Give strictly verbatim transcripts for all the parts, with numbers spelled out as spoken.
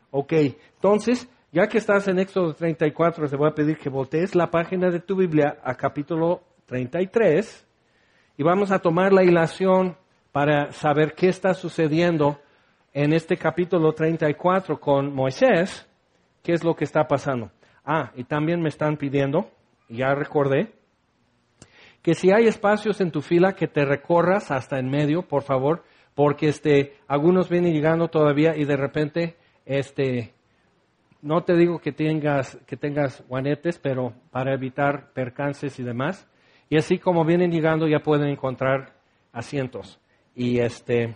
Ok, entonces, ya que estás en Éxodo treinta y cuatro, te voy a pedir que voltees la página de tu Biblia a capítulo treinta y tres y vamos a tomar la hilación para saber qué está sucediendo en este capítulo treinta y cuatro con Moisés, qué es lo que está pasando. Ah, y también me están pidiendo, ya recordé, que si hay espacios en tu fila que te recorras hasta en medio, por favor, porque este, algunos vienen llegando todavía y de repente, este, no te digo que tengas, que tengas guanetes, pero para evitar percances y demás. Y así como vienen llegando ya pueden encontrar asientos. Y este,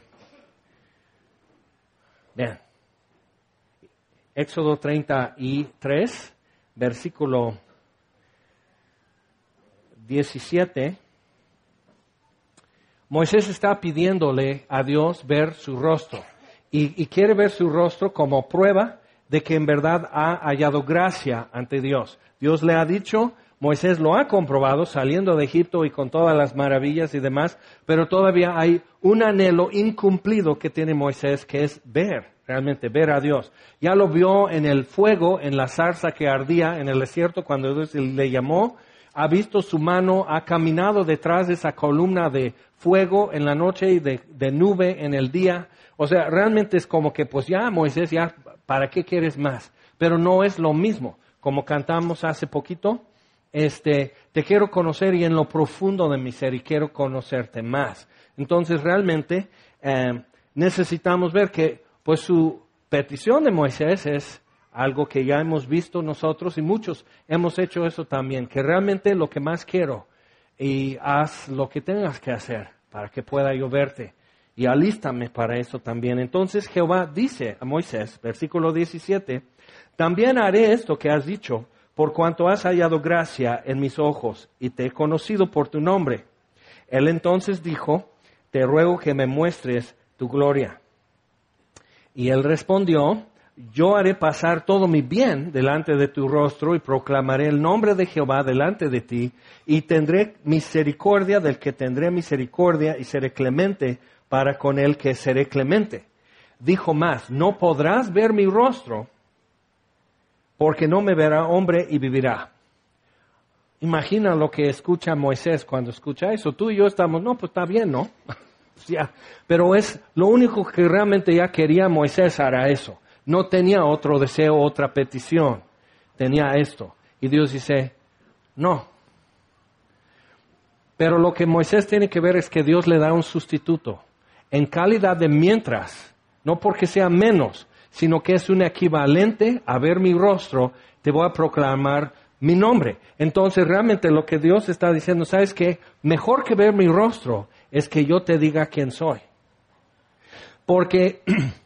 vean, Éxodo treinta y tres, versículo diecisiete, Moisés está pidiéndole a Dios ver su rostro y, y quiere ver su rostro como prueba de que en verdad ha hallado gracia ante Dios. Dios le ha dicho, Moisés lo ha comprobado saliendo de Egipto y con todas las maravillas y demás, pero todavía hay un anhelo incumplido que tiene Moisés, que es ver, realmente ver a Dios. Ya lo vio en el fuego, en la zarza que ardía en el desierto cuando Dios le llamó. Ha visto su mano, ha caminado detrás de esa columna de fuego en la noche y de, de nube en el día. O sea, realmente es como que, pues ya, Moisés, ya, ¿para qué quieres más? Pero no es lo mismo. Como cantamos hace poquito, este, te quiero conocer y en lo profundo de mi ser y quiero conocerte más. Entonces, realmente, eh, necesitamos ver que, pues, su petición de Moisés es algo que ya hemos visto nosotros y muchos hemos hecho eso también, que realmente lo que más quiero y haz lo que tengas que hacer para que pueda yo verte y alístame para eso también. Entonces Jehová dice a Moisés, versículo diecisiete, también haré esto que has dicho, por cuanto has hallado gracia en mis ojos y te he conocido por tu nombre. Él entonces dijo, te ruego que me muestres tu gloria. Y él respondió, yo haré pasar todo mi bien delante de tu rostro y proclamaré el nombre de Jehová delante de ti y tendré misericordia del que tendré misericordia y seré clemente para con el que seré clemente. Dijo más, no podrás ver mi rostro porque no me verá hombre y vivirá. Imagina lo que escucha Moisés cuando escucha eso. Tú y yo estamos, no, pues está bien, ¿no? Ya. Pero es lo único que realmente ya quería Moisés era eso. No tenía otro deseo, otra petición. Tenía esto. Y Dios dice, no. Pero lo que Moisés tiene que ver es que Dios le da un sustituto. En calidad de mientras. No porque sea menos, sino que es un equivalente a ver mi rostro. Te voy a proclamar mi nombre. Entonces realmente lo que Dios está diciendo, ¿sabes qué? Mejor que ver mi rostro es que yo te diga quién soy. Porque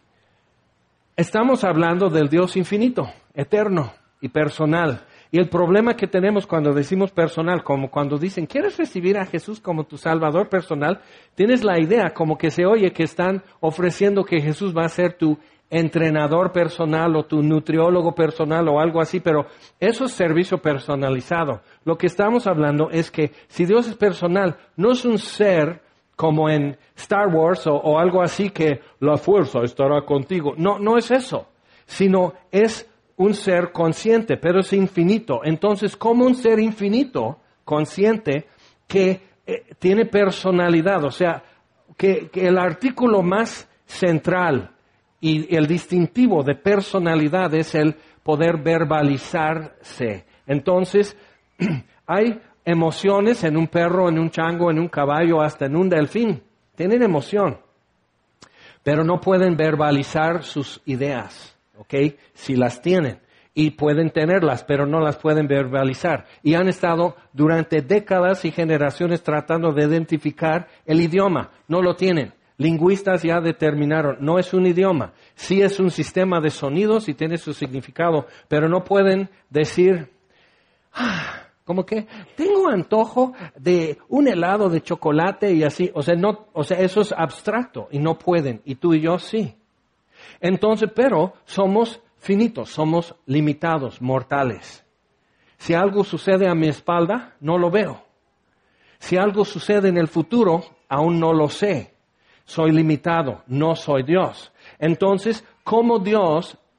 estamos hablando del Dios infinito, eterno y personal. Y el problema que tenemos cuando decimos personal, como cuando dicen, ¿quieres recibir a Jesús como tu Salvador personal? Tienes la idea como que se oye que están ofreciendo que Jesús va a ser tu entrenador personal o tu nutriólogo personal o algo así, pero eso es servicio personalizado. Lo que estamos hablando es que si Dios es personal, no es un ser como en Star Wars o, o algo así que la fuerza estará contigo. No, no es eso, sino es un ser consciente, pero es infinito. Entonces, como un ser infinito, consciente, que eh, tiene personalidad, o sea, que, que el artículo más central y el distintivo de personalidad es el poder verbalizarse. Entonces, hay emociones en un perro, en un chango, en un caballo, hasta en un delfín. Tienen emoción, pero no pueden verbalizar sus ideas, ¿ok? Si las tienen. Y pueden tenerlas, pero no las pueden verbalizar. Y han estado durante décadas y generaciones tratando de identificar el idioma. No lo tienen. Lingüistas ya determinaron, no es un idioma, sí es un sistema de sonidos y tiene su significado, pero no pueden decir, ah, como que tengo antojo de un helado de chocolate y así, o sea, no, o sea, eso es abstracto y no pueden, y tú y yo sí. Entonces, pero somos finitos, somos limitados, mortales. Si algo sucede a mi espalda, no lo veo. Si algo sucede en el futuro, aún no lo sé. Soy limitado, no soy Dios. Entonces, como Dios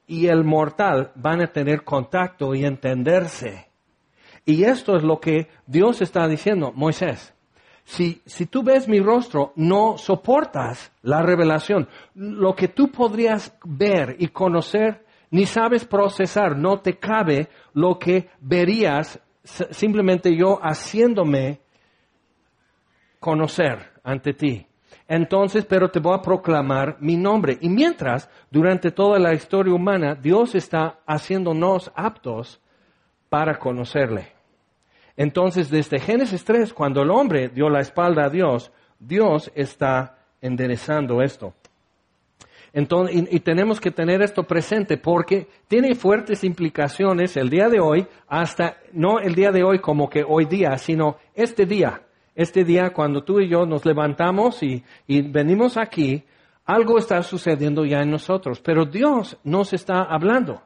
y el mortal van a tener contacto y entenderse. Y esto es lo que Dios está diciendo, Moisés. Si, si tú ves mi rostro, no soportas la revelación. Lo que tú podrías ver y conocer, ni sabes procesar, no te cabe lo que verías simplemente yo haciéndome conocer ante ti. Entonces, pero te voy a proclamar mi nombre. Y mientras, durante toda la historia humana, Dios está haciéndonos aptos para conocerle. Entonces, desde Génesis tres, cuando el hombre dio la espalda a Dios, Dios está enderezando esto. Entonces, y, y tenemos que tener esto presente porque tiene fuertes implicaciones el día de hoy, hasta no el día de hoy como que hoy día, sino este día. Este día cuando tú y yo nos levantamos y, y venimos aquí, algo está sucediendo ya en nosotros, pero Dios nos está hablando.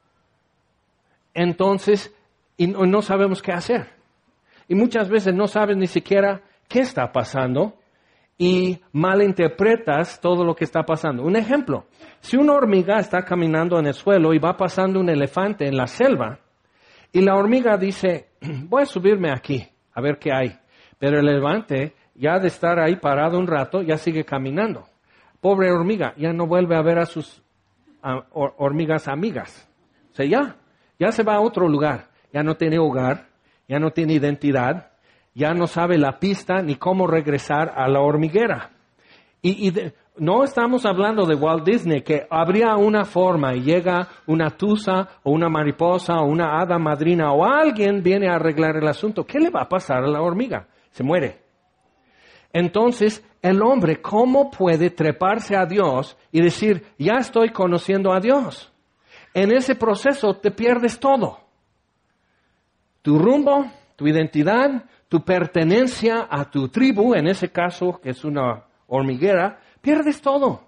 Entonces, y no, no sabemos qué hacer. Y muchas veces no sabes ni siquiera qué está pasando y malinterpretas todo lo que está pasando. Un ejemplo, si una hormiga está caminando en el suelo y va pasando un elefante en la selva y la hormiga dice, voy a subirme aquí a ver qué hay. Pero el elefante, ya de estar ahí parado un rato, ya sigue caminando. Pobre hormiga, ya no vuelve a ver a sus a, or, hormigas amigas. O sea, ya, ya se va a otro lugar. Ya no tiene hogar, ya no tiene identidad, ya no sabe la pista ni cómo regresar a la hormiguera. Y, y de, no estamos hablando de Walt Disney, que habría una forma y llega una tusa o una mariposa o una hada madrina o alguien viene a arreglar el asunto. ¿Qué le va a pasar a la hormiga? Se muere. Entonces, el hombre, ¿cómo puede treparse a Dios y decir, ya estoy conociendo a Dios? En ese proceso te pierdes todo. Tu rumbo, tu identidad, tu pertenencia a tu tribu, en ese caso, que es una hormiguera, pierdes todo.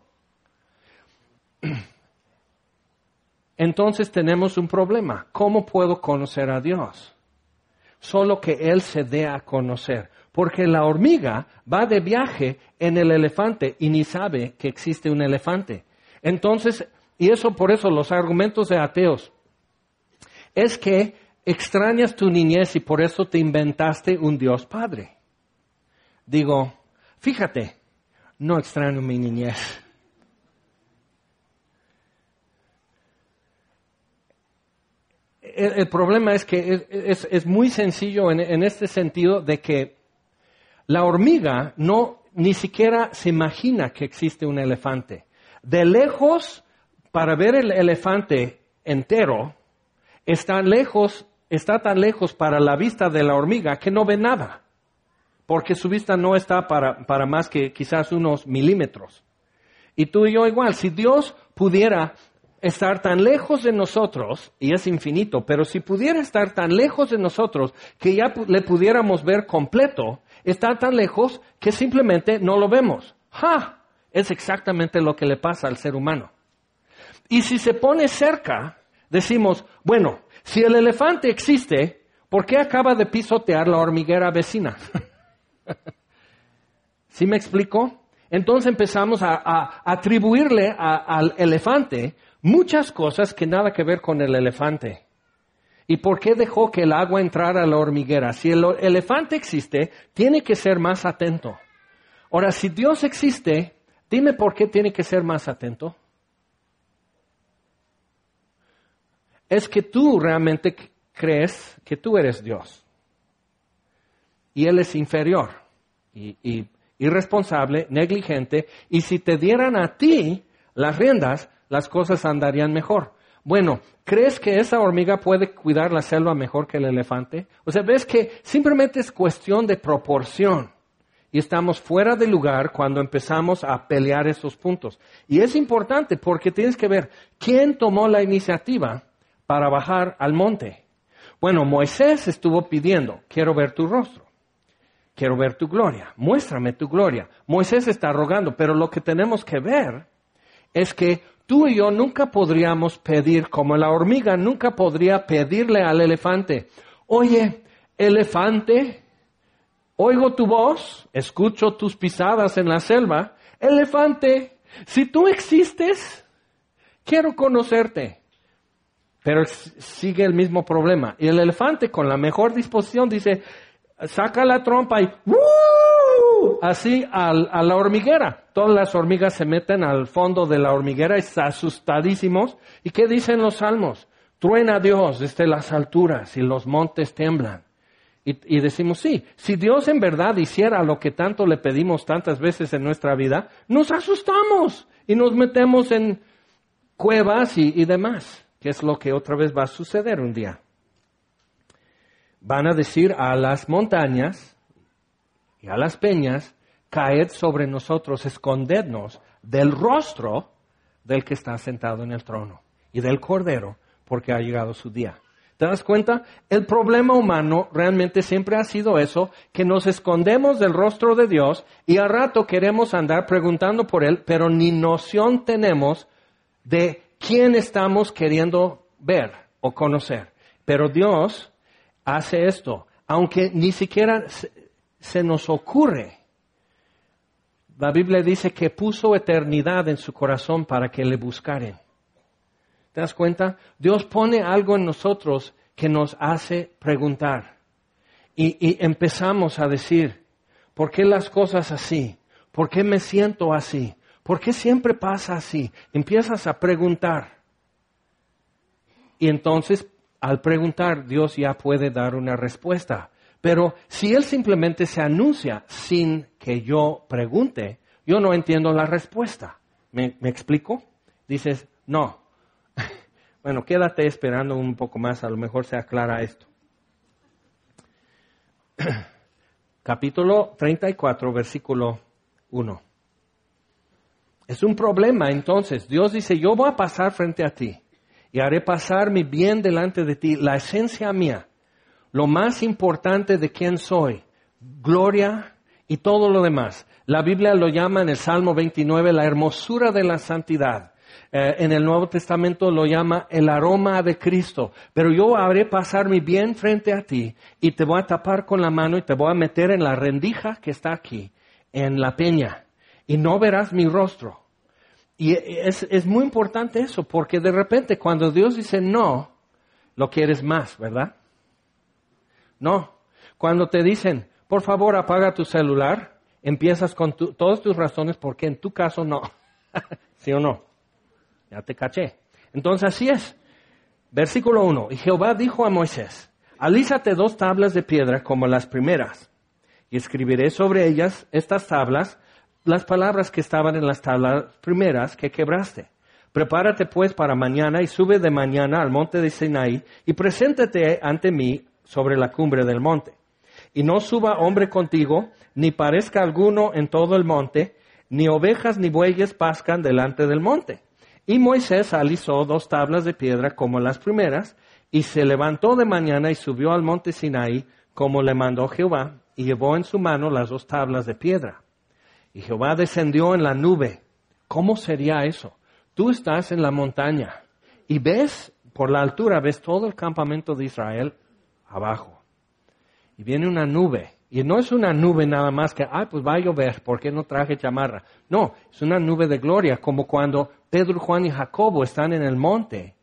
Entonces tenemos un problema. ¿Cómo puedo conocer a Dios? Solo que Él se dé a conocer. Porque la hormiga va de viaje en el elefante y ni sabe que existe un elefante. Entonces, y eso por eso los argumentos de ateos, es que extrañas tu niñez y por eso te inventaste un Dios Padre. Digo, fíjate, no extraño mi niñez. El, el problema es que es, es, es muy sencillo en, en este sentido de que la hormiga no ni siquiera se imagina que existe un elefante. De lejos, para ver el elefante entero, está lejos, está tan lejos para la vista de la hormiga que no ve nada. Porque su vista no está para, para más que quizás unos milímetros. Y tú y yo igual, si Dios pudiera estar tan lejos de nosotros, y es infinito, pero si pudiera estar tan lejos de nosotros que ya le pudiéramos ver completo, está tan lejos que simplemente no lo vemos. ¡Ja! Es exactamente lo que le pasa al ser humano. Y si se pone cerca, decimos, bueno, si el elefante existe, ¿por qué acaba de pisotear la hormiguera vecina? ¿Sí me explico? Entonces empezamos a, a atribuirle a, al elefante muchas cosas que nada que ver con el elefante. ¿Y por qué dejó que el agua entrara a la hormiguera? Si el elefante existe, tiene que ser más atento. Ahora, si Dios existe, dime por qué tiene que ser más atento. Es que tú realmente crees que tú eres Dios. Y Él es inferior, y, y irresponsable, negligente, y si te dieran a ti las riendas, las cosas andarían mejor. Bueno, ¿crees que esa hormiga puede cuidar la selva mejor que el elefante? O sea, ves que simplemente es cuestión de proporción. Y estamos fuera de lugar cuando empezamos a pelear esos puntos. Y es importante porque tienes que ver quién tomó la iniciativa para bajar al monte. Bueno, Moisés estuvo pidiendo, quiero ver tu rostro. Quiero ver tu gloria, muéstrame tu gloria. Moisés está rogando, pero lo que tenemos que ver es que tú y yo nunca podríamos pedir, como la hormiga nunca podría pedirle al elefante, oye, elefante, oigo tu voz, escucho tus pisadas en la selva, elefante, si tú existes, quiero conocerte. Pero sigue el mismo problema. Y el elefante, con la mejor disposición, dice, saca la trompa y ¡woo! Así al, a la hormiguera. Todas las hormigas se meten al fondo de la hormiguera y están asustadísimos. ¿Y qué dicen los salmos? Truena Dios desde las alturas y los montes temblan. Y, y decimos, sí, si Dios en verdad hiciera lo que tanto le pedimos tantas veces en nuestra vida, nos asustamos y nos metemos en cuevas y, y demás, que es lo que otra vez va a suceder un día. Van a decir a las montañas y a las peñas, caed sobre nosotros, escondednos del rostro del que está sentado en el trono y del Cordero, porque ha llegado su día. ¿Te das cuenta? El problema humano realmente siempre ha sido eso, que nos escondemos del rostro de Dios y al rato queremos andar preguntando por Él, pero ni noción tenemos de quién estamos queriendo ver o conocer. Pero Dios hace esto, aunque ni siquiera se, se nos ocurre. La Biblia dice que puso eternidad en su corazón para que le buscaren. ¿Te das cuenta? Dios pone algo en nosotros que nos hace preguntar. Y, y empezamos a decir, ¿por qué las cosas así? ¿Por qué me siento así? ¿Por qué siempre pasa así? Empiezas a preguntar. Y entonces, al preguntar, Dios ya puede dar una respuesta. Pero si Él simplemente se anuncia sin que yo pregunte, yo no entiendo la respuesta. ¿Me, me explico? Dices, no. Bueno, quédate esperando un poco más, a lo mejor se aclara esto. Capítulo treinta y cuatro, versículo uno. Es un problema entonces. Dios dice, yo voy a pasar frente a ti y haré pasar mi bien delante de ti, la esencia mía, lo más importante de quién soy, gloria y todo lo demás. La Biblia lo llama en el Salmo veintinueve la hermosura de la santidad. Eh, en el Nuevo Testamento lo llama el aroma de Cristo. Pero yo haré pasar mi bien frente a ti y te voy a tapar con la mano y te voy a meter en la rendija que está aquí, en la peña, y no verás mi rostro. Y es, es muy importante eso, porque de repente cuando Dios dice no, lo quieres más, ¿verdad? No. Cuando te dicen, por favor apaga tu celular, empiezas con tu, todas tus razones porque en tu caso no. ¿Sí o no? Ya te caché. Entonces así es. Versículo uno. Y Jehová dijo a Moisés, alízate dos tablas de piedra como las primeras, y escribiré sobre ellas, estas tablas, las palabras que estaban en las tablas primeras que quebraste. Prepárate pues para mañana y sube de mañana al monte de Sinaí y preséntate ante mí sobre la cumbre del monte. Y no suba hombre contigo, ni parezca alguno en todo el monte, ni ovejas ni bueyes pascan delante del monte. Y Moisés alisó dos tablas de piedra como las primeras, y se levantó de mañana y subió al monte Sinaí, como le mandó Jehová, y llevó en su mano las dos tablas de piedra. Y Jehová descendió en la nube. ¿Cómo sería eso? Tú estás en la montaña, y ves, por la altura, ves todo el campamento de Israel abajo. Y viene una nube. Y no es una nube nada más que, ah, pues va a llover, ¿por qué no traje chamarra? No, es una nube de gloria, como cuando Pedro, Juan y Jacobo están en el monte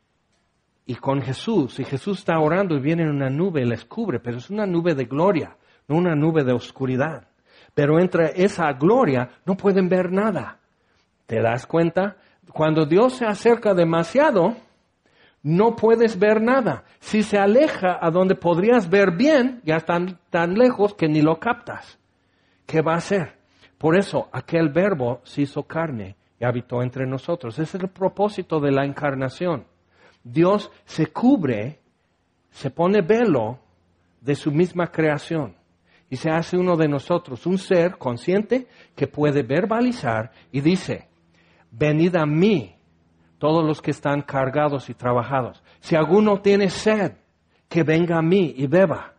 y con Jesús, y Jesús está orando y viene una nube y les cubre, pero es una nube de gloria, no una nube de oscuridad. Pero entre esa gloria no pueden ver nada. ¿Te das cuenta? Cuando Dios se acerca demasiado, no puedes ver nada. Si se aleja a donde podrías ver bien, ya están tan lejos que ni lo captas. ¿Qué va a hacer? Por eso, aquel verbo se hizo carne y habitó entre nosotros. Ese es el propósito de la encarnación. Dios se cubre, se pone velo de su misma creación y se hace uno de nosotros, un ser consciente que puede verbalizar y dice, venid a mí, todos los que están cargados y trabajados. Si alguno tiene sed, que venga a mí y beba.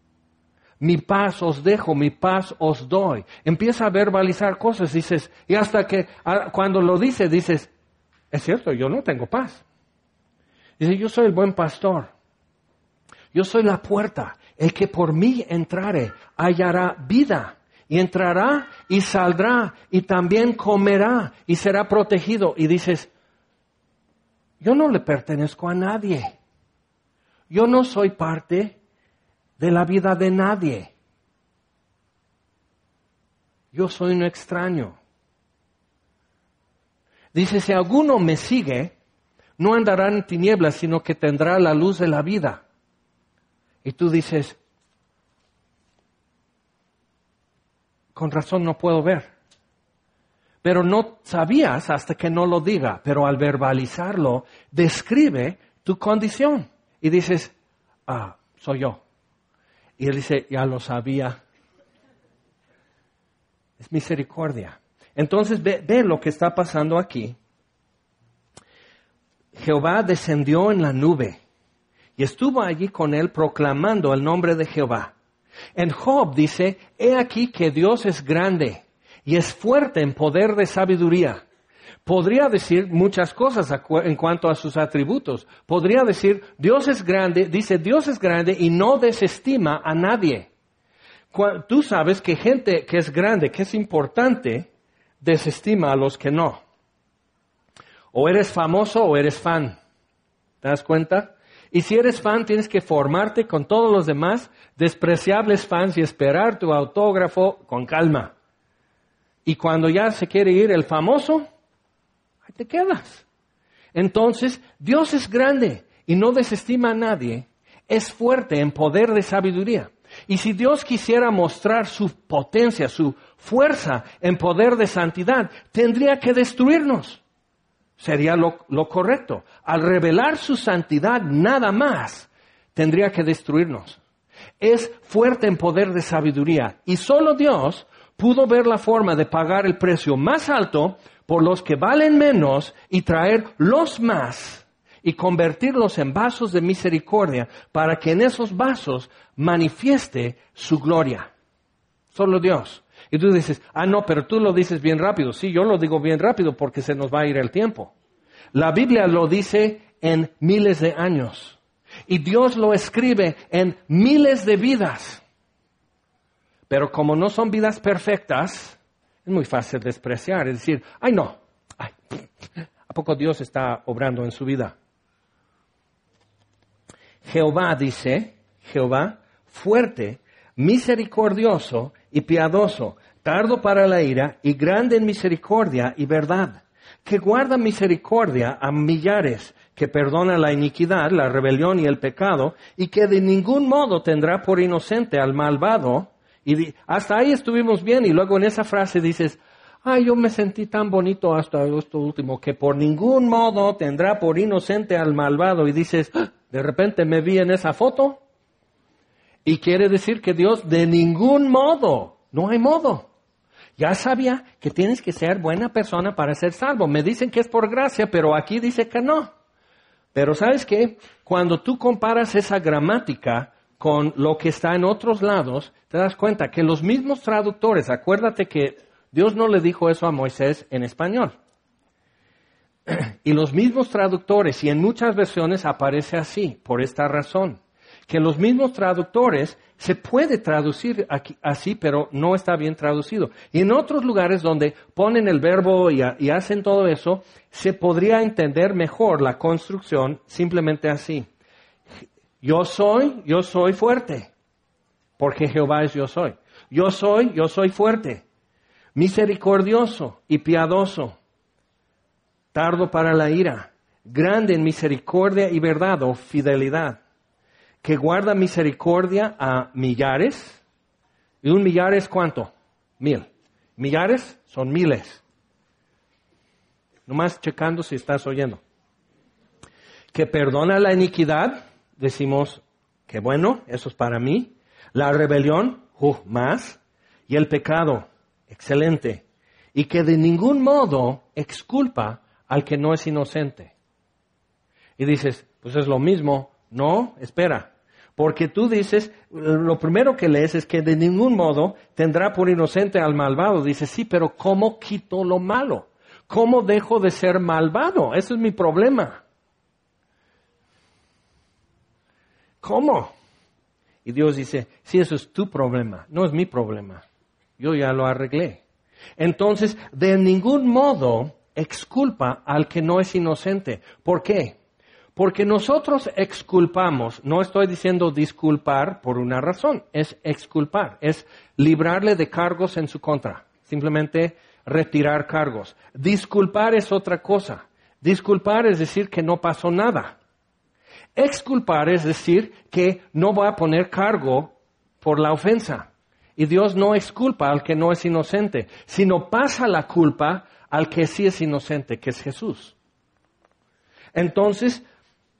Mi paz os dejo, mi paz os doy. Empieza a verbalizar cosas, dices, y hasta que cuando lo dice, dices, es cierto, yo no tengo paz. Dice, yo soy el buen pastor. Yo soy la puerta. El que por mí entrare, hallará vida. Y entrará y saldrá y también comerá y será protegido. Y dices, yo no le pertenezco a nadie. Yo no soy parte de la vida de nadie. Yo soy un extraño. Dice, si alguno me sigue, no andará en tinieblas, sino que tendrá la luz de la vida. Y tú dices, con razón no puedo ver. Pero no sabías hasta que no lo diga. Pero al verbalizarlo, describe tu condición. Y dices, ah, soy yo. Y él dice, ya lo sabía. Es misericordia. Entonces ve, ve lo que está pasando aquí. Jehová descendió en la nube y estuvo allí con él proclamando el nombre de Jehová. En Job dice, he aquí que Dios es grande y es fuerte en poder de sabiduría. Podría decir muchas cosas en cuanto a sus atributos. Podría decir, Dios es grande, dice Dios es grande y no desestima a nadie. Tú sabes que gente que es grande, que es importante, desestima a los que no. O eres famoso o eres fan. ¿Te das cuenta? Y si eres fan, tienes que formarte con todos los demás despreciables fans y esperar tu autógrafo con calma. Y cuando ya se quiere ir el famoso, ahí te quedas. Entonces, Dios es grande y no desestima a nadie. Es fuerte en poder de sabiduría. Y si Dios quisiera mostrar su potencia, su fuerza en poder de santidad, tendría que destruirnos. Sería lo, lo correcto. Al revelar su santidad nada más, tendría que destruirnos. Es fuerte en poder de sabiduría. Y solo Dios pudo ver la forma de pagar el precio más alto por los que valen menos y traer los más y convertirlos en vasos de misericordia para que en esos vasos manifieste su gloria. Solo Dios. Y tú dices, ah, no, pero tú lo dices bien rápido. Sí, yo lo digo bien rápido porque se nos va a ir el tiempo. La Biblia lo dice en miles de años. Y Dios lo escribe en miles de vidas. Pero como no son vidas perfectas, es muy fácil despreciar. Es decir, ay, no. Ay, ¿a poco Dios está obrando en su vida? Jehová dice, Jehová, fuerte, misericordioso y piadoso, tardo para la ira y grande en misericordia y verdad, que guarda misericordia a millares, que perdona la iniquidad, la rebelión y el pecado, y que de ningún modo tendrá por inocente al malvado. Y di- hasta ahí estuvimos bien, y luego en esa frase dices, ay, yo me sentí tan bonito hasta esto último, que por ningún modo tendrá por inocente al malvado, y dices, ¡ah! De repente me vi en esa foto. Y quiere decir que Dios de ningún modo, no hay modo. Ya sabía que tienes que ser buena persona para ser salvo. Me dicen que es por gracia, pero aquí dice que no. Pero ¿sabes qué? Cuando tú comparas esa gramática con lo que está en otros lados, te das cuenta que los mismos traductores, acuérdate que Dios no le dijo eso a Moisés en español. Y los mismos traductores, y en muchas versiones aparece así, por esta razón, que los mismos traductores se puede traducir aquí, así, pero no está bien traducido. Y en otros lugares donde ponen el verbo y, y hacen todo eso, se podría entender mejor la construcción simplemente así. Yo soy, yo soy fuerte, porque Jehová es yo soy. Yo soy, yo soy fuerte, misericordioso y piadoso, tardo para la ira, grande en misericordia y verdad o fidelidad, que guarda misericordia a millares. ¿Y un millar es cuánto? Mil. Millares son miles. Nomás checando si estás oyendo. Que perdona la iniquidad, decimos, que bueno, eso es para mí. La rebelión, uh, más. Y el pecado, excelente. Y que de ningún modo exculpa al que no es inocente. Y dices, pues es lo mismo. No, espera. Porque tú dices, lo primero que lees es que de ningún modo tendrá por inocente al malvado. Dices, sí, pero ¿cómo quito lo malo? ¿Cómo dejo de ser malvado? Ese es mi problema. ¿Cómo? Y Dios dice, sí, eso es tu problema, no es mi problema. Yo ya lo arreglé. Entonces, de ningún modo exculpa al que no es inocente. ¿Por qué? Porque nosotros exculpamos, no estoy diciendo disculpar por una razón, es exculpar, es librarle de cargos en su contra, simplemente retirar cargos. Disculpar es otra cosa. Disculpar es decir que no pasó nada. Exculpar es decir que no va a poner cargo por la ofensa. Y Dios no exculpa al que no es inocente, sino pasa la culpa al que sí es inocente, que es Jesús. Entonces,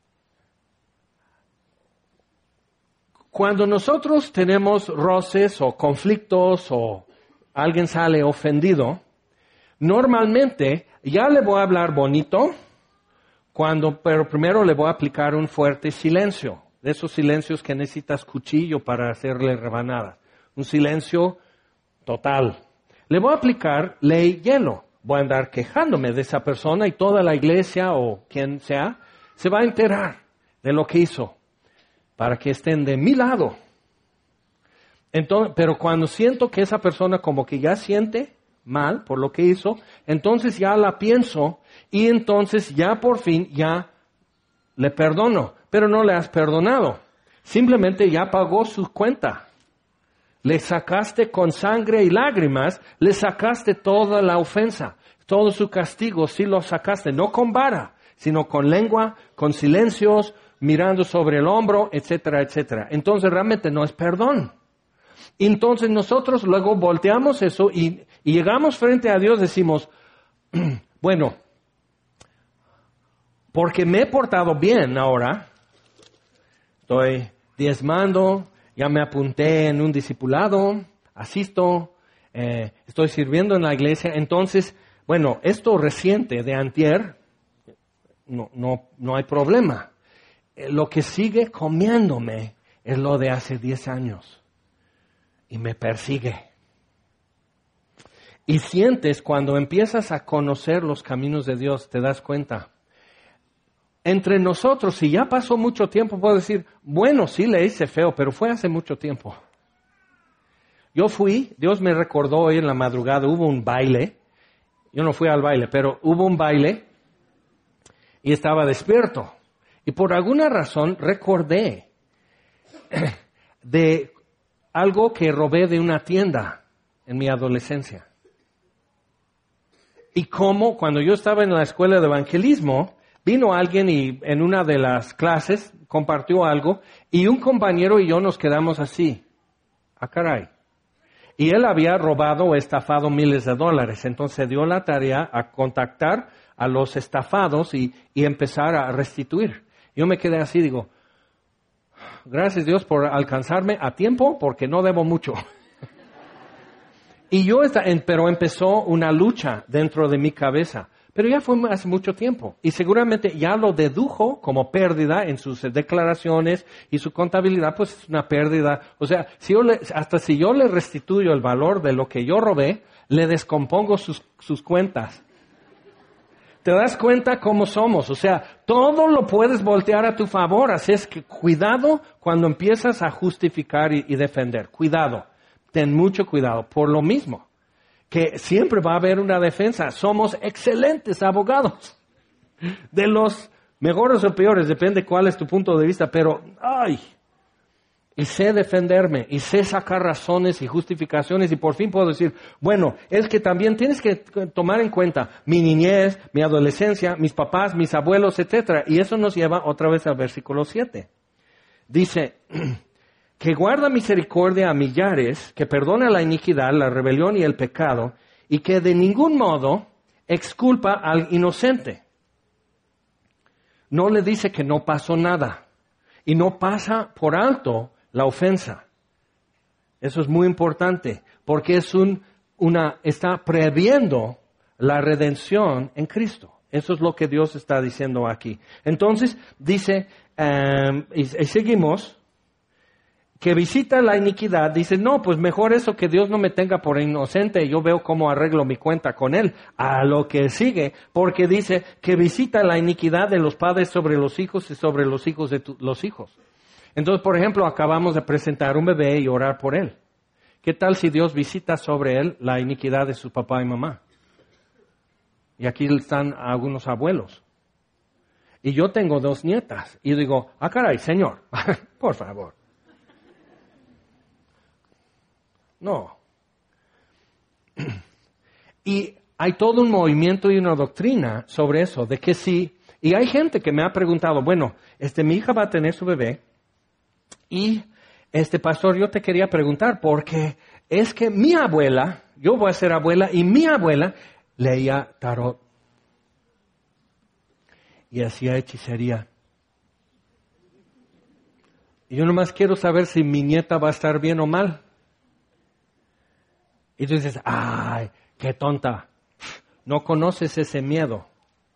cuando nosotros tenemos roces o conflictos o alguien sale ofendido, normalmente ya le voy a hablar bonito, cuando, pero primero le voy a aplicar un fuerte silencio, de esos silencios que necesitas cuchillo para hacerle rebanada. Un silencio total. Le voy a aplicar ley hielo. Voy a andar quejándome de esa persona y toda la iglesia o quien sea se va a enterar de lo que hizo para que estén de mi lado. Entonces, pero cuando siento que esa persona como que ya siente mal por lo que hizo, entonces ya la pienso y entonces ya por fin ya le perdono. Pero no le has perdonado. Simplemente ya pagó su cuenta. Le sacaste con sangre y lágrimas, le sacaste toda la ofensa, todo su castigo, sí lo sacaste, no con vara, sino con lengua, con silencios, mirando sobre el hombro, etcétera, etcétera. Entonces realmente no es perdón. Entonces nosotros luego volteamos eso y, y llegamos frente a Dios, decimos, bueno, porque me he portado bien ahora, estoy diezmando, ya me apunté en un discipulado, asisto, eh, estoy sirviendo en la iglesia. Entonces, bueno, esto reciente de antier, no, no, no hay problema. Eh, lo que sigue comiéndome es lo de hace diez años. Y me persigue. Y sientes cuando empiezas a conocer los caminos de Dios, te das cuenta. Entre nosotros, si ya pasó mucho tiempo, puedo decir, bueno, sí le hice feo, pero fue hace mucho tiempo. Yo fui, Dios me recordó hoy en la madrugada, hubo un baile. Yo no fui al baile, pero hubo un baile y estaba despierto. Y por alguna razón recordé de algo que robé de una tienda en mi adolescencia. Y cómo cuando yo estaba en la escuela de evangelismo, vino alguien y en una de las clases compartió algo y un compañero y yo nos quedamos así. Ah, caray. Y él había robado o estafado miles de dólares. Entonces dio la tarea a contactar a los estafados y, y empezar a restituir. Yo me quedé así, digo, gracias Dios por alcanzarme a tiempo porque no debo mucho. Y yo, pero empezó una lucha dentro de mi cabeza. Pero ya fue hace mucho tiempo. Y seguramente ya lo dedujo como pérdida en sus declaraciones y su contabilidad, pues es una pérdida. O sea, si yo le, hasta si yo le restituyo el valor de lo que yo robé, le descompongo sus, sus cuentas. ¿Te das cuenta cómo somos? O sea, todo lo puedes voltear a tu favor. Así es que cuidado cuando empiezas a justificar y, y defender. Cuidado. Ten mucho cuidado. Por lo mismo, que siempre va a haber una defensa. Somos excelentes abogados. De los mejores o peores, depende cuál es tu punto de vista, pero, ay, y sé defenderme, y sé sacar razones y justificaciones, y por fin puedo decir, bueno, es que también tienes que tomar en cuenta mi niñez, mi adolescencia, mis papás, mis abuelos, etcétera. Y eso nos lleva otra vez al versículo siete. Dice, que guarda misericordia a millares, que perdona la iniquidad, la rebelión y el pecado, y que de ningún modo exculpa al inocente. No le dice que no pasó nada, y no pasa por alto la ofensa. Eso es muy importante, porque es un, una, está previendo la redención en Cristo. Eso es lo que Dios está diciendo aquí. Entonces, dice, um, y, y seguimos, que visita la iniquidad, dice, no, pues mejor eso que Dios no me tenga por inocente y yo veo cómo arreglo mi cuenta con Él. A lo que sigue, porque dice que visita la iniquidad de los padres sobre los hijos y sobre los hijos de tu, los hijos. Entonces, por ejemplo, acabamos de presentar un bebé y orar por él. ¿Qué tal si Dios visita sobre él la iniquidad de su papá y mamá? Y aquí están algunos abuelos. Y yo tengo dos nietas. Y digo, ah, caray, señor, por favor. No. Y hay todo un movimiento y una doctrina sobre eso, de que sí. Y hay gente que me ha preguntado, bueno, este, mi hija va a tener su bebé. Y, este pastor, yo te quería preguntar, porque es que mi abuela, yo voy a ser abuela, y mi abuela leía tarot. Y hacía hechicería. Y yo nomás quiero saber si mi nieta va a estar bien o mal. Y tú dices, ay, qué tonta. No conoces ese miedo.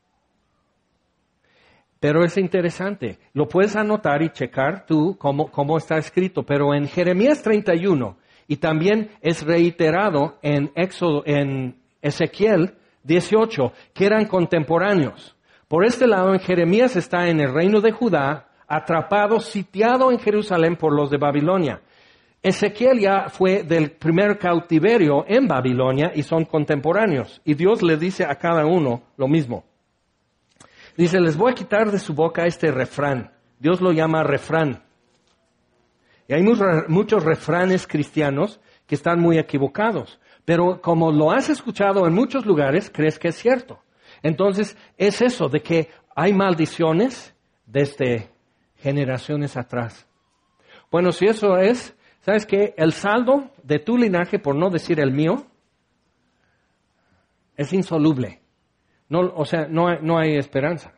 Pero es interesante. Lo puedes anotar y checar tú cómo, cómo está escrito. Pero en Jeremías treinta y uno, y también es reiterado en Éxodo, en Ezequiel dieciocho, que eran contemporáneos. Por este lado, en Jeremías está en el reino de Judá, atrapado, sitiado en Jerusalén por los de Babilonia. Ezequiel ya fue del primer cautiverio en Babilonia y son contemporáneos. Y Dios le dice a cada uno lo mismo. Dice, les voy a quitar de su boca este refrán. Dios lo llama refrán. Y hay muchos refranes cristianos que están muy equivocados. Pero como lo has escuchado en muchos lugares, crees que es cierto. Entonces, es eso de que hay maldiciones desde generaciones atrás. Bueno, si eso es, ¿sabes qué? El saldo de tu linaje, por no decir el mío, es insoluble. No, o sea, no hay, no hay esperanza.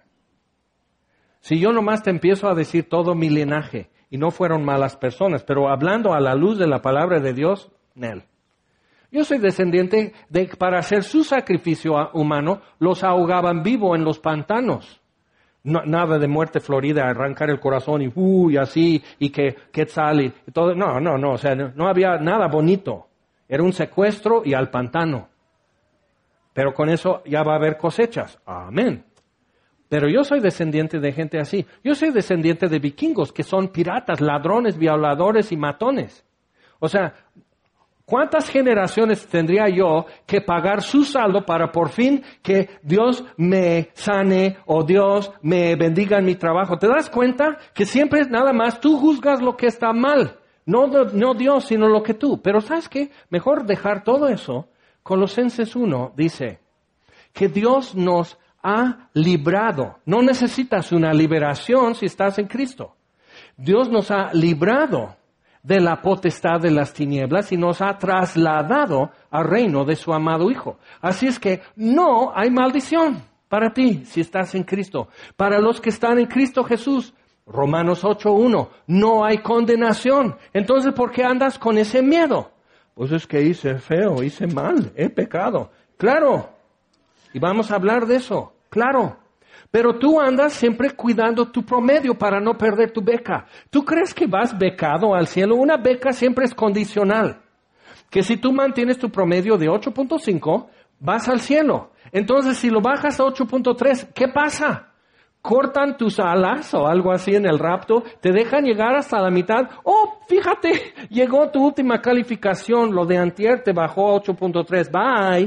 Si yo nomás te empiezo a decir todo mi linaje, y no fueron malas personas, pero hablando a la luz de la palabra de Dios, Nel. Yo soy descendiente de, para hacer su sacrificio humano, los ahogaban vivo en los pantanos. No, nada de muerte florida, arrancar el corazón y, uh, y así, y que Quetzal y todo. No, no, no, o sea, no, no había nada bonito. Era un secuestro y al pantano. Pero con eso ya va a haber cosechas. Amén. Pero yo soy descendiente de gente así. Yo soy descendiente de vikingos, que son piratas, ladrones, violadores y matones. O sea, ¿cuántas generaciones tendría yo que pagar su saldo para por fin que Dios me sane o Dios me bendiga en mi trabajo? ¿Te das cuenta que siempre nada más tú juzgas lo que está mal? No, no Dios, sino lo que tú. Pero ¿sabes qué? Mejor dejar todo eso. Colosenses uno dice que Dios nos ha librado. No necesitas una liberación si estás en Cristo. Dios nos ha librado de la potestad de las tinieblas y nos ha trasladado al reino de su amado Hijo. Así es que no hay maldición para ti si estás en Cristo. Para los que están en Cristo Jesús, Romanos ocho uno, no hay condenación. Entonces, ¿por qué andas con ese miedo? Pues es que hice feo, hice mal, he pecado. Claro, y vamos a hablar de eso, claro. Pero tú andas siempre cuidando tu promedio para no perder tu beca. ¿Tú crees que vas becado al cielo? Una beca siempre es condicional. Que si tú mantienes tu promedio de ocho punto cinco, vas al cielo. Entonces, si lo bajas a ocho punto tres, ¿qué pasa? Cortan tus alas o algo así en el rapto, te dejan llegar hasta la mitad. Oh, fíjate, llegó tu última calificación, lo de antier te bajó a ocho punto tres. Bye.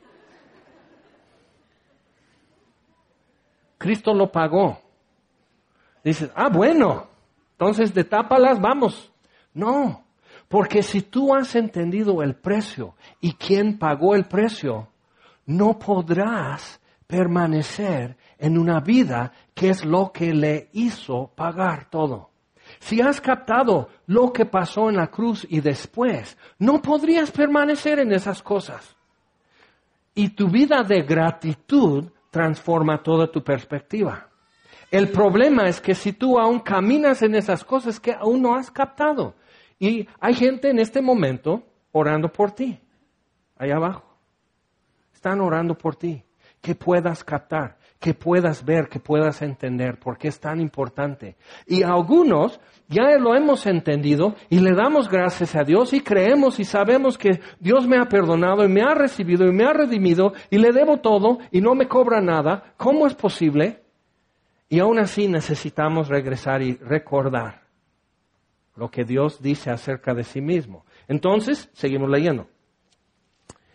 Cristo lo pagó. Dices, ah, bueno, entonces de tápalas vamos. No, porque si tú has entendido el precio y quién pagó el precio, no podrás permanecer en una vida que es lo que le hizo pagar todo. Si has captado lo que pasó en la cruz y después, no podrías permanecer en esas cosas. Y tu vida de gratitud transforma toda tu perspectiva. El problema es que si tú aún caminas en esas cosas que aún no has captado. Y hay gente en este momento orando por ti, allá abajo. Están orando por ti, que puedas captar, que puedas ver, que puedas entender por qué es tan importante. Y algunos ya lo hemos entendido y le damos gracias a Dios y creemos y sabemos que Dios me ha perdonado y me ha recibido y me ha redimido y le debo todo y no me cobra nada. ¿Cómo es posible? Y aún así necesitamos regresar y recordar lo que Dios dice acerca de sí mismo. Entonces, seguimos leyendo.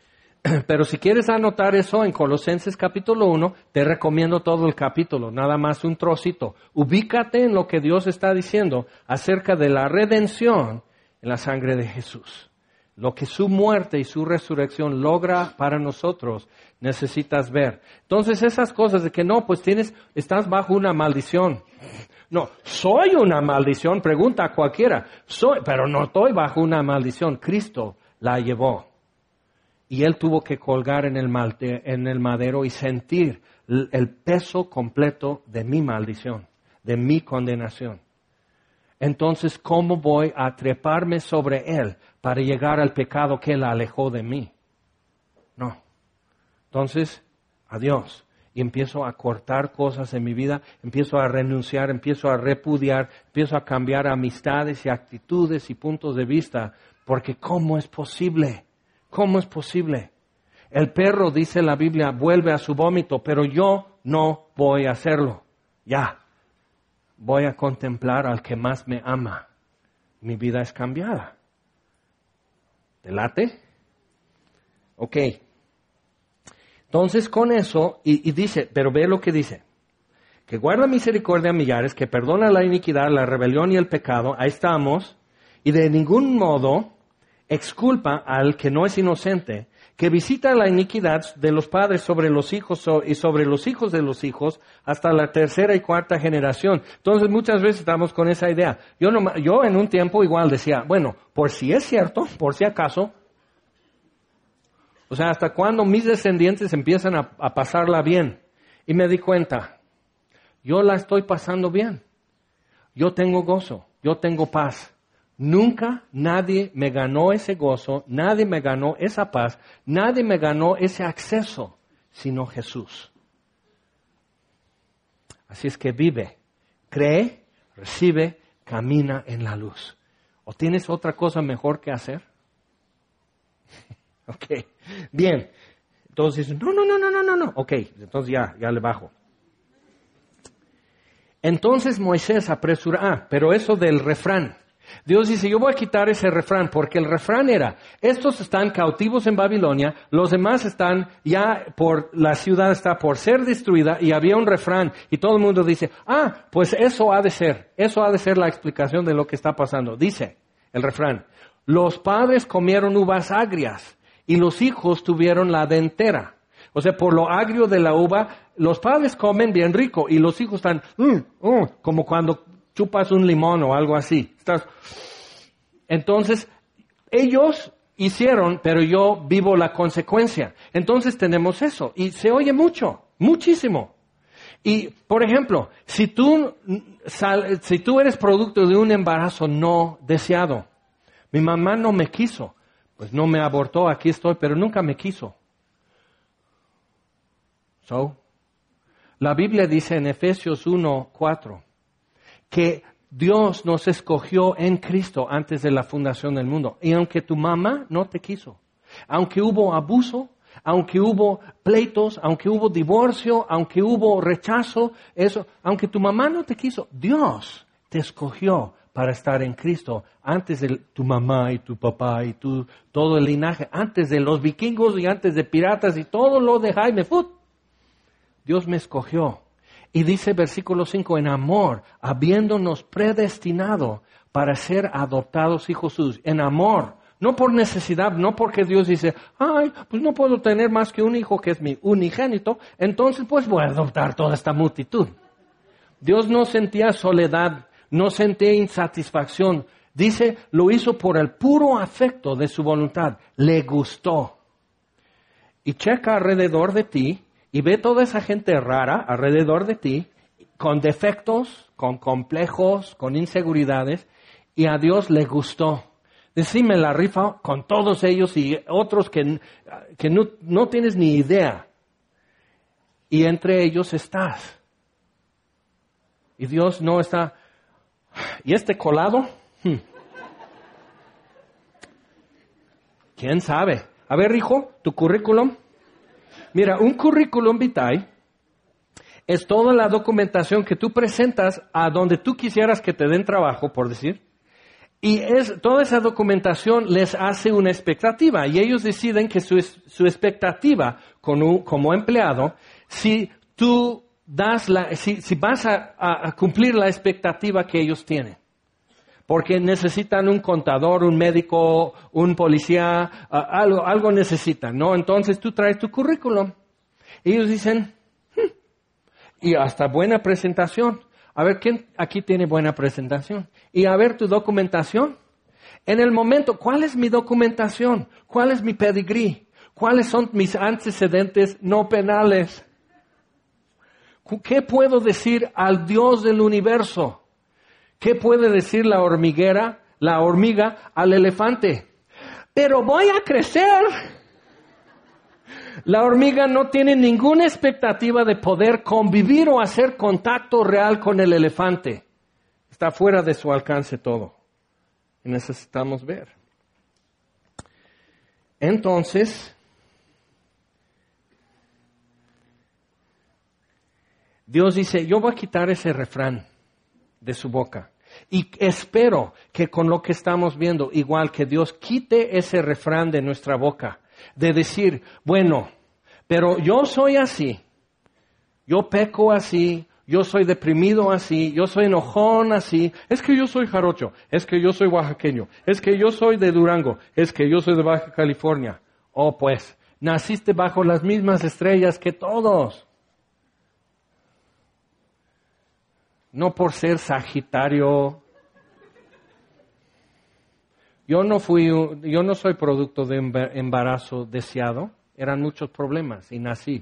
Pero si quieres anotar eso en Colosenses capítulo uno, te recomiendo todo el capítulo, nada más un trocito. Ubícate en lo que Dios está diciendo acerca de la redención en la sangre de Jesús. Lo que su muerte y su resurrección logra para nosotros, necesitas ver. Entonces esas cosas de que no, pues tienes, estás bajo una maldición. No, soy una maldición, pregunta a cualquiera. Soy, pero no estoy bajo una maldición. Cristo la llevó. Y Él tuvo que colgar en el, malte, en el madero y sentir el, el peso completo de mi maldición, de mi condenación. Entonces, ¿cómo voy a treparme sobre Él para llegar al pecado que Él alejó de mí? No. Entonces, adiós. Y empiezo a cortar cosas en mi vida, empiezo a renunciar, empiezo a repudiar, empiezo a cambiar amistades y actitudes y puntos de vista, porque ¿cómo es posible? ¿Cómo es posible? El perro, dice la Biblia, vuelve a su vómito, pero yo no voy a hacerlo. Ya. Voy a contemplar al que más me ama. Mi vida es cambiada. ¿Te late? Ok. Entonces con eso, y, y dice, pero ve lo que dice, que guarda misericordia a millares, que perdona la iniquidad, la rebelión y el pecado, ahí estamos, y de ningún modo exculpa al que no es inocente, que visita la iniquidad de los padres sobre los hijos y sobre los hijos de los hijos hasta la tercera y cuarta generación. Entonces muchas veces estamos con esa idea. Yo, no, yo en un tiempo igual decía, bueno, por si es cierto, por si acaso, o sea, hasta cuando mis descendientes empiezan a, a pasarla bien. Y me di cuenta, yo la estoy pasando bien. Yo tengo gozo, yo tengo paz. Nunca nadie me ganó ese gozo, nadie me ganó esa paz, nadie me ganó ese acceso, sino Jesús. Así es que vive, cree, recibe, camina en la luz. ¿O tienes otra cosa mejor que hacer? Ok, bien. Entonces, no, no, no, no, no, no, no. Ok, entonces ya, ya le bajo. Entonces Moisés apresura, ah, pero eso del refrán. Dios dice, yo voy a quitar ese refrán, porque el refrán era, estos están cautivos en Babilonia, los demás están ya por, la ciudad está por ser destruida, y había un refrán, y todo el mundo dice, ah, pues eso ha de ser, eso ha de ser la explicación de lo que está pasando. Dice el refrán, los padres comieron uvas agrias, y los hijos tuvieron la dentera. O sea, por lo agrio de la uva, los padres comen bien rico, y los hijos están, mm, mm, como cuando chupas un limón o algo así. Estás... Entonces, ellos hicieron, pero yo vivo la consecuencia. Entonces tenemos eso. Y se oye mucho, muchísimo. Y, por ejemplo, si tú, sal, si tú eres producto de un embarazo no deseado, mi mamá no me quiso, pues no me abortó, aquí estoy, pero nunca me quiso. So, la Biblia dice en Efesios uno cuatro, que Dios nos escogió en Cristo antes de la fundación del mundo. Y aunque tu mamá no te quiso, aunque hubo abuso, aunque hubo pleitos, aunque hubo divorcio, aunque hubo rechazo, eso, aunque tu mamá no te quiso, Dios te escogió para estar en Cristo antes de tu mamá y tu papá y tu, todo el linaje, antes de los vikingos y antes de piratas y todo lo de Jaime Foot. Dios me escogió. Y dice versículo cinco, en amor, habiéndonos predestinado para ser adoptados hijos suyos. En amor, no por necesidad, no porque Dios dice, ay, pues no puedo tener más que un hijo que es mi unigénito, entonces pues voy a adoptar toda esta multitud. Dios no sentía soledad, no sentía insatisfacción. Dice, lo hizo por el puro afecto de su voluntad. Le gustó. Y checa alrededor de ti, y ve toda esa gente rara alrededor de ti, con defectos, con complejos, con inseguridades, y a Dios le gustó. Decime la rifa con todos ellos y otros que, que no, no tienes ni idea. Y entre ellos estás. Y Dios no está... ¿Y este colado? Hmm. ¿Quién sabe? A ver, hijo, tu currículum. Mira, un currículum vitae es toda la documentación que tú presentas a donde tú quisieras que te den trabajo, por decir, Y es, toda esa documentación les hace una expectativa y ellos deciden que su, su expectativa con un, como empleado, si tú das la, si, si vas a, a, a cumplir la expectativa que ellos tienen. Porque necesitan un contador, un médico, un policía, uh, algo, algo necesitan, ¿no? Entonces tú traes tu currículum. Ellos dicen, hm, y hasta buena presentación. A ver, ¿quién aquí tiene buena presentación? Y a ver tu documentación. En el momento, ¿cuál es mi documentación? ¿Cuál es mi pedigrí? ¿Cuáles son mis antecedentes no penales? ¿Qué puedo decir al Dios del universo? ¿Qué puede decir la hormiguera, la hormiga al elefante? Pero voy a crecer. La hormiga no tiene ninguna expectativa de poder convivir o hacer contacto real con el elefante. Está fuera de su alcance todo. Y necesitamos ver. Entonces, Dios dice, yo voy a quitar ese refrán de su boca. Y espero que con lo que estamos viendo, igual que Dios quite ese refrán de nuestra boca. De decir, bueno, pero yo soy así, yo peco así, yo soy deprimido así, yo soy enojón así, es que yo soy jarocho, es que yo soy oaxaqueño, es que yo soy de Durango, es que yo soy de Baja California. Oh, pues, naciste bajo las mismas estrellas que todos. No por ser Sagitario. Yo no fui, yo no soy producto de embarazo deseado. Eran muchos problemas y nací.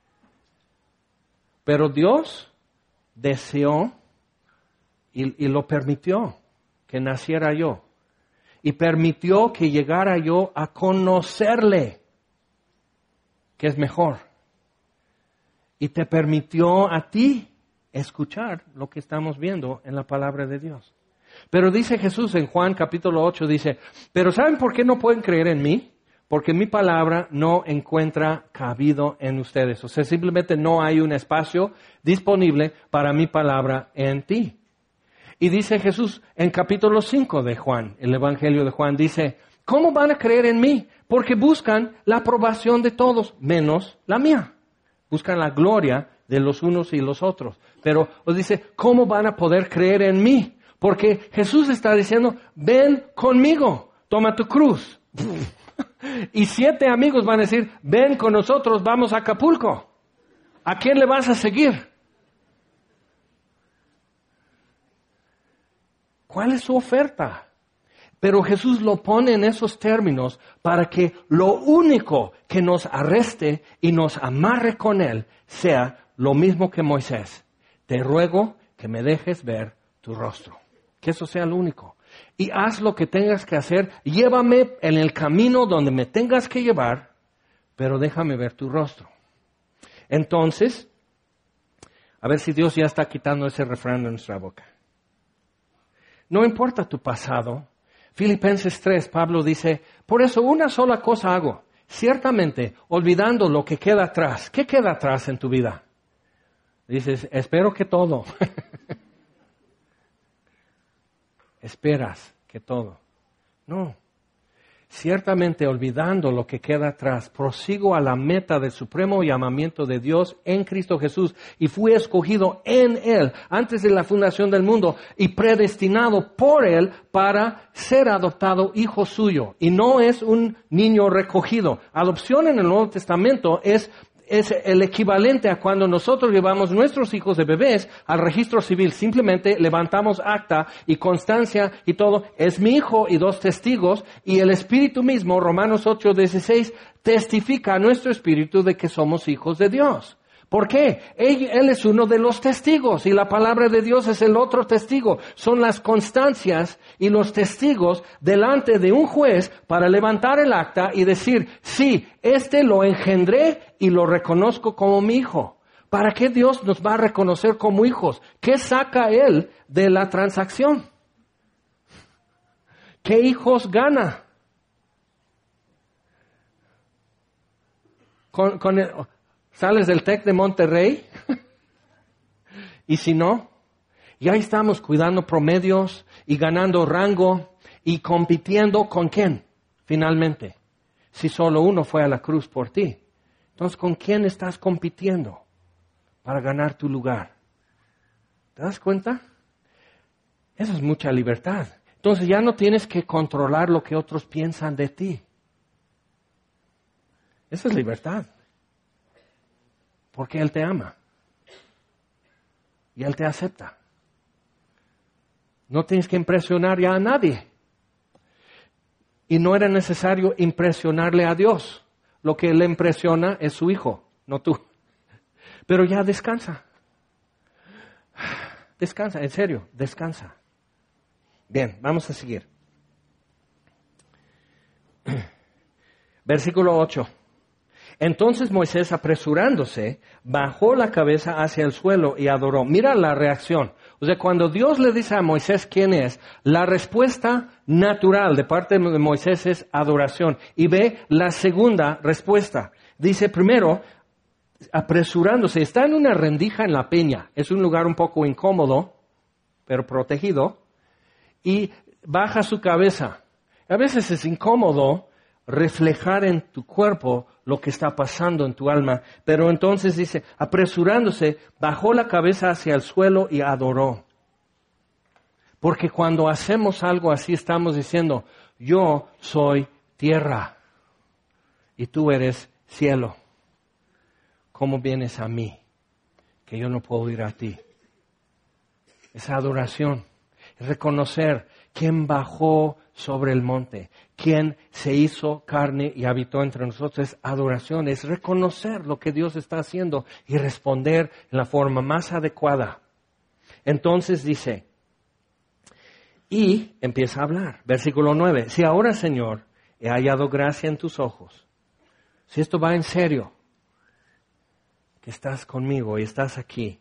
Pero Dios deseó y, y lo permitió que naciera yo. Y permitió que llegara yo a conocerle, que es mejor. Y te permitió a ti escuchar lo que estamos viendo en la palabra de Dios. Pero dice Jesús en Juan capítulo ocho, dice, pero ¿saben por qué no pueden creer en mí? Porque mi palabra no encuentra cabido en ustedes. O sea, simplemente no hay un espacio disponible para mi palabra en ti. Y dice Jesús en capítulo cinco de Juan, el Evangelio de Juan, dice, ¿cómo van a creer en mí? Porque buscan la aprobación de todos, menos la mía. Buscan la gloria de los unos y los otros. Pero os dice, ¿cómo van a poder creer en mí? Porque Jesús está diciendo, ven conmigo, toma tu cruz. Y siete amigos van a decir, ven con nosotros, vamos a Acapulco. ¿A quién le vas a seguir? ¿Cuál es su oferta? Pero Jesús lo pone en esos términos para que lo único que nos arreste y nos amarre con Él sea lo mismo que Moisés. Te ruego que me dejes ver tu rostro. Que eso sea lo único. Y haz lo que tengas que hacer. Llévame en el camino donde me tengas que llevar, pero déjame ver tu rostro. Entonces, a ver si Dios ya está quitando ese refrán de nuestra boca. No importa tu pasado. Filipenses tres, Pablo dice, por eso una sola cosa hago. Ciertamente, olvidando lo que queda atrás. ¿Qué queda atrás en tu vida? Dices, espero que todo. Esperas que todo. No. Ciertamente, olvidando lo que queda atrás, prosigo a la meta del supremo llamamiento de Dios en Cristo Jesús y fui escogido en Él antes de la fundación del mundo y predestinado por Él para ser adoptado hijo suyo. Y no es un niño recogido. Adopción en el Nuevo Testamento es es el equivalente a cuando nosotros llevamos nuestros hijos de bebés al registro civil. Simplemente levantamos acta y constancia y todo. Es mi hijo y dos testigos. Y el Espíritu mismo, Romanos ocho dieciséis, testifica a nuestro espíritu de que somos hijos de Dios. ¿Por qué? Él, él es uno de los testigos y la palabra de Dios es el otro testigo. Son las constancias y los testigos delante de un juez para levantar el acta y decir, sí, este lo engendré y lo reconozco como mi hijo. ¿Para qué Dios nos va a reconocer como hijos? ¿Qué saca Él de la transacción? ¿Qué hijos gana? Con, con el... Sales del TEC de Monterrey y si no, ya estamos cuidando promedios y ganando rango Y compitiendo con quién, finalmente, si solo uno fue a la cruz por ti. Entonces, ¿con quién estás compitiendo para ganar tu lugar? ¿Te das cuenta? Eso es mucha libertad. Entonces ya no tienes que controlar lo que otros piensan de ti. Esa es libertad. Porque Él te ama. Y Él te acepta. No tienes que impresionar ya a nadie. Y no era necesario impresionarle a Dios. Lo que le impresiona es su Hijo, no tú. Pero ya descansa. Descansa, en serio, descansa. Bien, vamos a seguir. Versículo ocho. Entonces Moisés, apresurándose, bajó la cabeza hacia el suelo y adoró. Mira la reacción. O sea, cuando Dios le dice a Moisés quién es, la respuesta natural de parte de Moisés es adoración. Y ve la segunda respuesta. Dice primero, apresurándose, está en una rendija en la peña. Es un lugar un poco incómodo, pero protegido. Y baja su cabeza. A veces es incómodo reflejar en tu cuerpo lo que está pasando en tu alma. Pero entonces dice, apresurándose, bajó la cabeza hacia el suelo y adoró. Porque cuando hacemos algo así estamos diciendo, yo soy tierra y tú eres cielo. ¿Cómo vienes a mí? Que yo no puedo ir a ti. Esa adoración, es reconocer quién bajó sobre el monte, quién se hizo carne y habitó entre nosotros. Es adoración, es reconocer lo que Dios está haciendo y responder en la forma más adecuada. Entonces dice, y empieza a hablar, versículo nueve, si ahora, Señor, he hallado gracia en tus ojos, si esto va en serio, que estás conmigo y estás aquí,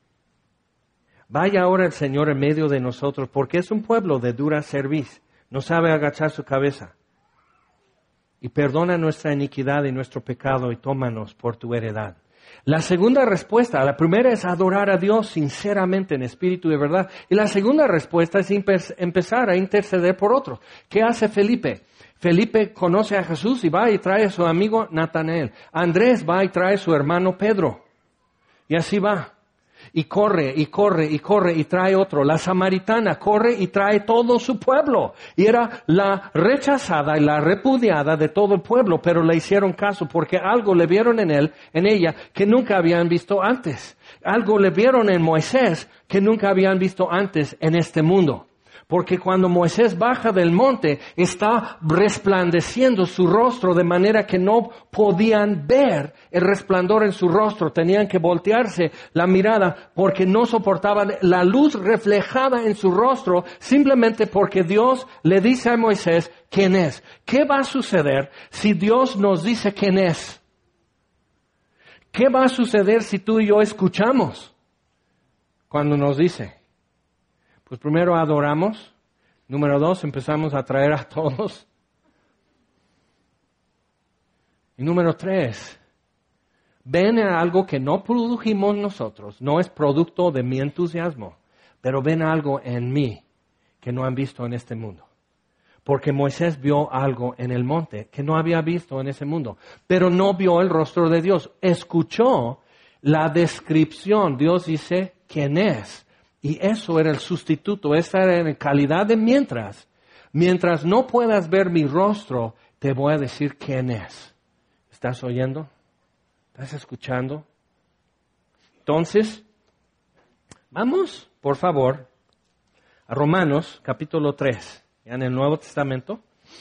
vaya ahora el Señor en medio de nosotros, porque es un pueblo de dura cerviz, no sabe agachar su cabeza. Y perdona nuestra iniquidad y nuestro pecado y tómanos por tu heredad. La segunda respuesta, la primera es adorar a Dios sinceramente en espíritu y de verdad. Y la segunda respuesta es empezar a interceder por otros. ¿Qué hace Felipe? Felipe conoce a Jesús y va y trae a su amigo Natanael. Andrés va y trae a su hermano Pedro. Y así va. Y corre, y corre, y corre, y trae otro. La samaritana corre y trae todo su pueblo. Y era la rechazada y la repudiada de todo el pueblo, pero le hicieron caso porque algo le vieron en él, en ella, que nunca habían visto antes. Algo le vieron en Moisés que nunca habían visto antes en este mundo. Porque cuando Moisés baja del monte, está resplandeciendo su rostro de manera que no podían ver el resplandor en su rostro. Tenían que voltearse la mirada porque no soportaban la luz reflejada en su rostro, simplemente porque Dios le dice a Moisés quién es. ¿Qué va a suceder si Dios nos dice quién es? ¿Qué va a suceder si tú y yo escuchamos cuando nos dice? Pues primero adoramos. Número dos, empezamos a traer a todos. Y número tres, ven a algo que no produjimos nosotros. No es producto de mi entusiasmo. Pero ven algo en mí que no han visto en este mundo. Porque Moisés vio algo en el monte que no había visto en ese mundo. Pero no vio el rostro de Dios. Escuchó la descripción. Dios dice quién es. Y eso era el sustituto, esa era en calidad de mientras. Mientras no puedas ver mi rostro, te voy a decir quién es. ¿Estás oyendo? ¿Estás escuchando? Entonces, vamos, por favor, a Romanos capítulo tres, ya en el Nuevo Testamento.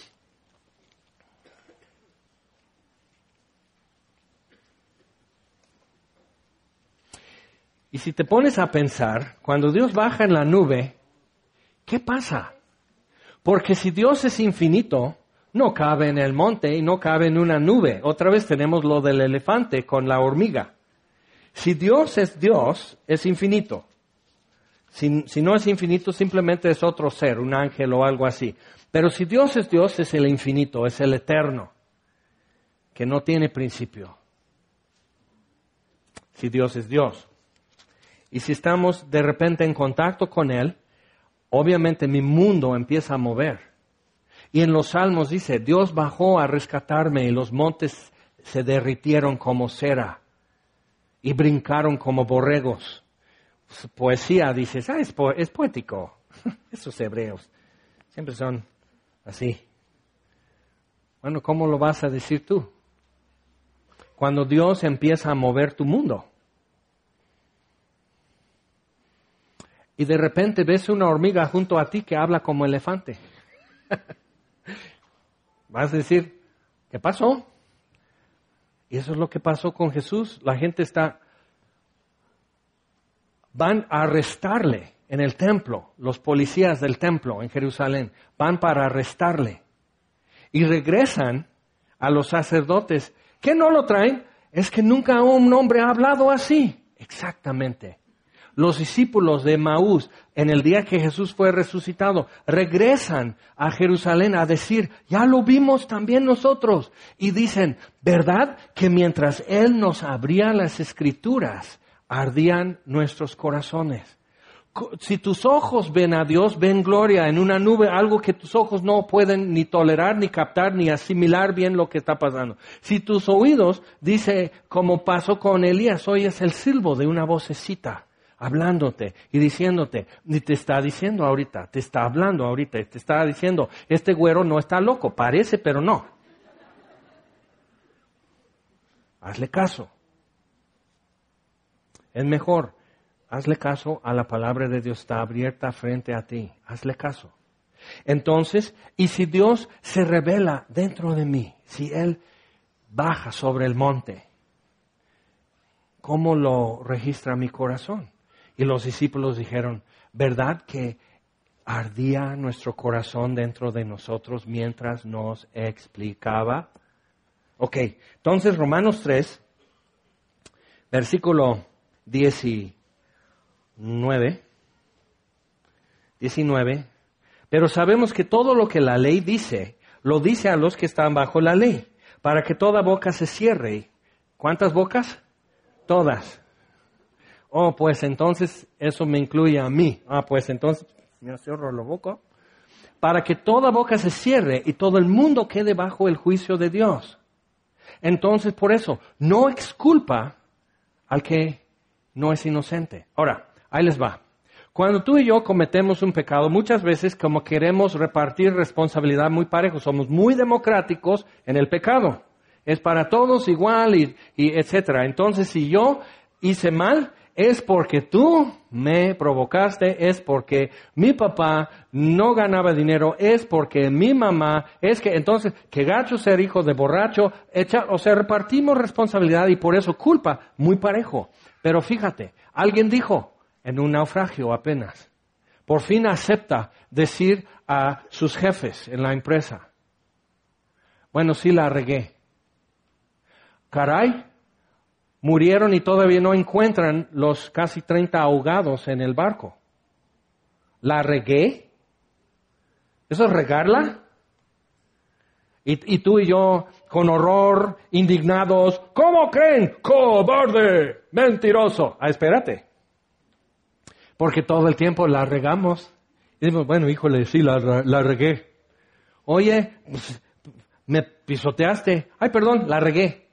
Y si te pones a pensar, cuando Dios baja en la nube, ¿qué pasa? Porque si Dios es infinito, no cabe en el monte y no cabe en una nube. Otra vez tenemos lo del elefante con la hormiga. Si Dios es Dios, es infinito. Si, si no es infinito, simplemente es otro ser, un ángel o algo así. Pero si Dios es Dios, es el infinito, es el eterno, que no tiene principio. Si Dios es Dios. Y si estamos de repente en contacto con Él, obviamente mi mundo empieza a mover. Y en los Salmos dice, Dios bajó a rescatarme y los montes se derritieron como cera y brincaron como borregos. Poesía, dices, ah, es, po- es poético. Esos hebreos siempre son así. Bueno, ¿cómo lo vas a decir tú? Cuando Dios empieza a mover tu mundo. Y de repente ves una hormiga junto a ti que habla como elefante. Vas a decir, ¿qué pasó? Y eso es lo que pasó con Jesús. La gente está, van a arrestarle en el templo, los policías del templo en Jerusalén, van para arrestarle. Y regresan a los sacerdotes. ¿Qué no lo traen? Es que nunca un hombre ha hablado así. Exactamente. Los discípulos de Emaús, en el día que Jesús fue resucitado, regresan a Jerusalén a decir, ya lo vimos también nosotros. Y dicen, ¿verdad que mientras Él nos abría las Escrituras, ardían nuestros corazones? Si tus ojos ven a Dios, ven gloria en una nube, algo que tus ojos no pueden ni tolerar, ni captar, ni asimilar bien lo que está pasando. Si tus oídos, dice, como pasó con Elías, oyes el silbo de una vocecita hablándote y diciéndote, y te está diciendo ahorita, te está hablando ahorita, y te está diciendo, este güero no está loco, parece, pero no. Hazle caso. Es mejor, hazle caso a la palabra de Dios, está abierta frente a ti, hazle caso. Entonces, y si Dios se revela dentro de mí, si Él baja sobre el monte, ¿cómo lo registra mi corazón? Y los discípulos dijeron, ¿verdad que ardía nuestro corazón dentro de nosotros mientras nos explicaba? Ok, entonces Romanos tres, versículo diecinueve, diecinueve, pero sabemos que todo lo que la ley dice, lo dice a los que están bajo la ley, para que toda boca se cierre. ¿Cuántas bocas? Todas. Oh, pues entonces eso me incluye a mí. Ah, pues entonces me cierro la boca. Para que toda boca se cierre y todo el mundo quede bajo el juicio de Dios. Entonces, por eso, no exculpa al que no es inocente. Ahora, ahí les va. Cuando tú y yo cometemos un pecado, muchas veces como queremos repartir responsabilidad muy parejo, somos muy democráticos en el pecado. Es para todos igual y, y etcétera. Entonces, si yo hice mal, es porque tú me provocaste, es porque mi papá no ganaba dinero, es porque mi mamá, es que entonces, que gacho ser hijo de borracho, echa, o sea, repartimos responsabilidad y por eso culpa muy parejo. Pero fíjate, alguien dijo en un naufragio apenas, por fin acepta decir a sus jefes en la empresa, bueno, sí la regué. Caray, murieron y todavía no encuentran los casi treinta ahogados en el barco. ¿La regué? ¿Eso es regarla? Y, y tú y yo, con horror, indignados, ¿cómo creen? ¡Cobarde! ¡Mentiroso! Ah, espérate. Porque todo el tiempo la regamos. Y decimos, bueno, híjole, sí, la, la regué. Oye, pues, me pisoteaste. Ay, perdón, la regué.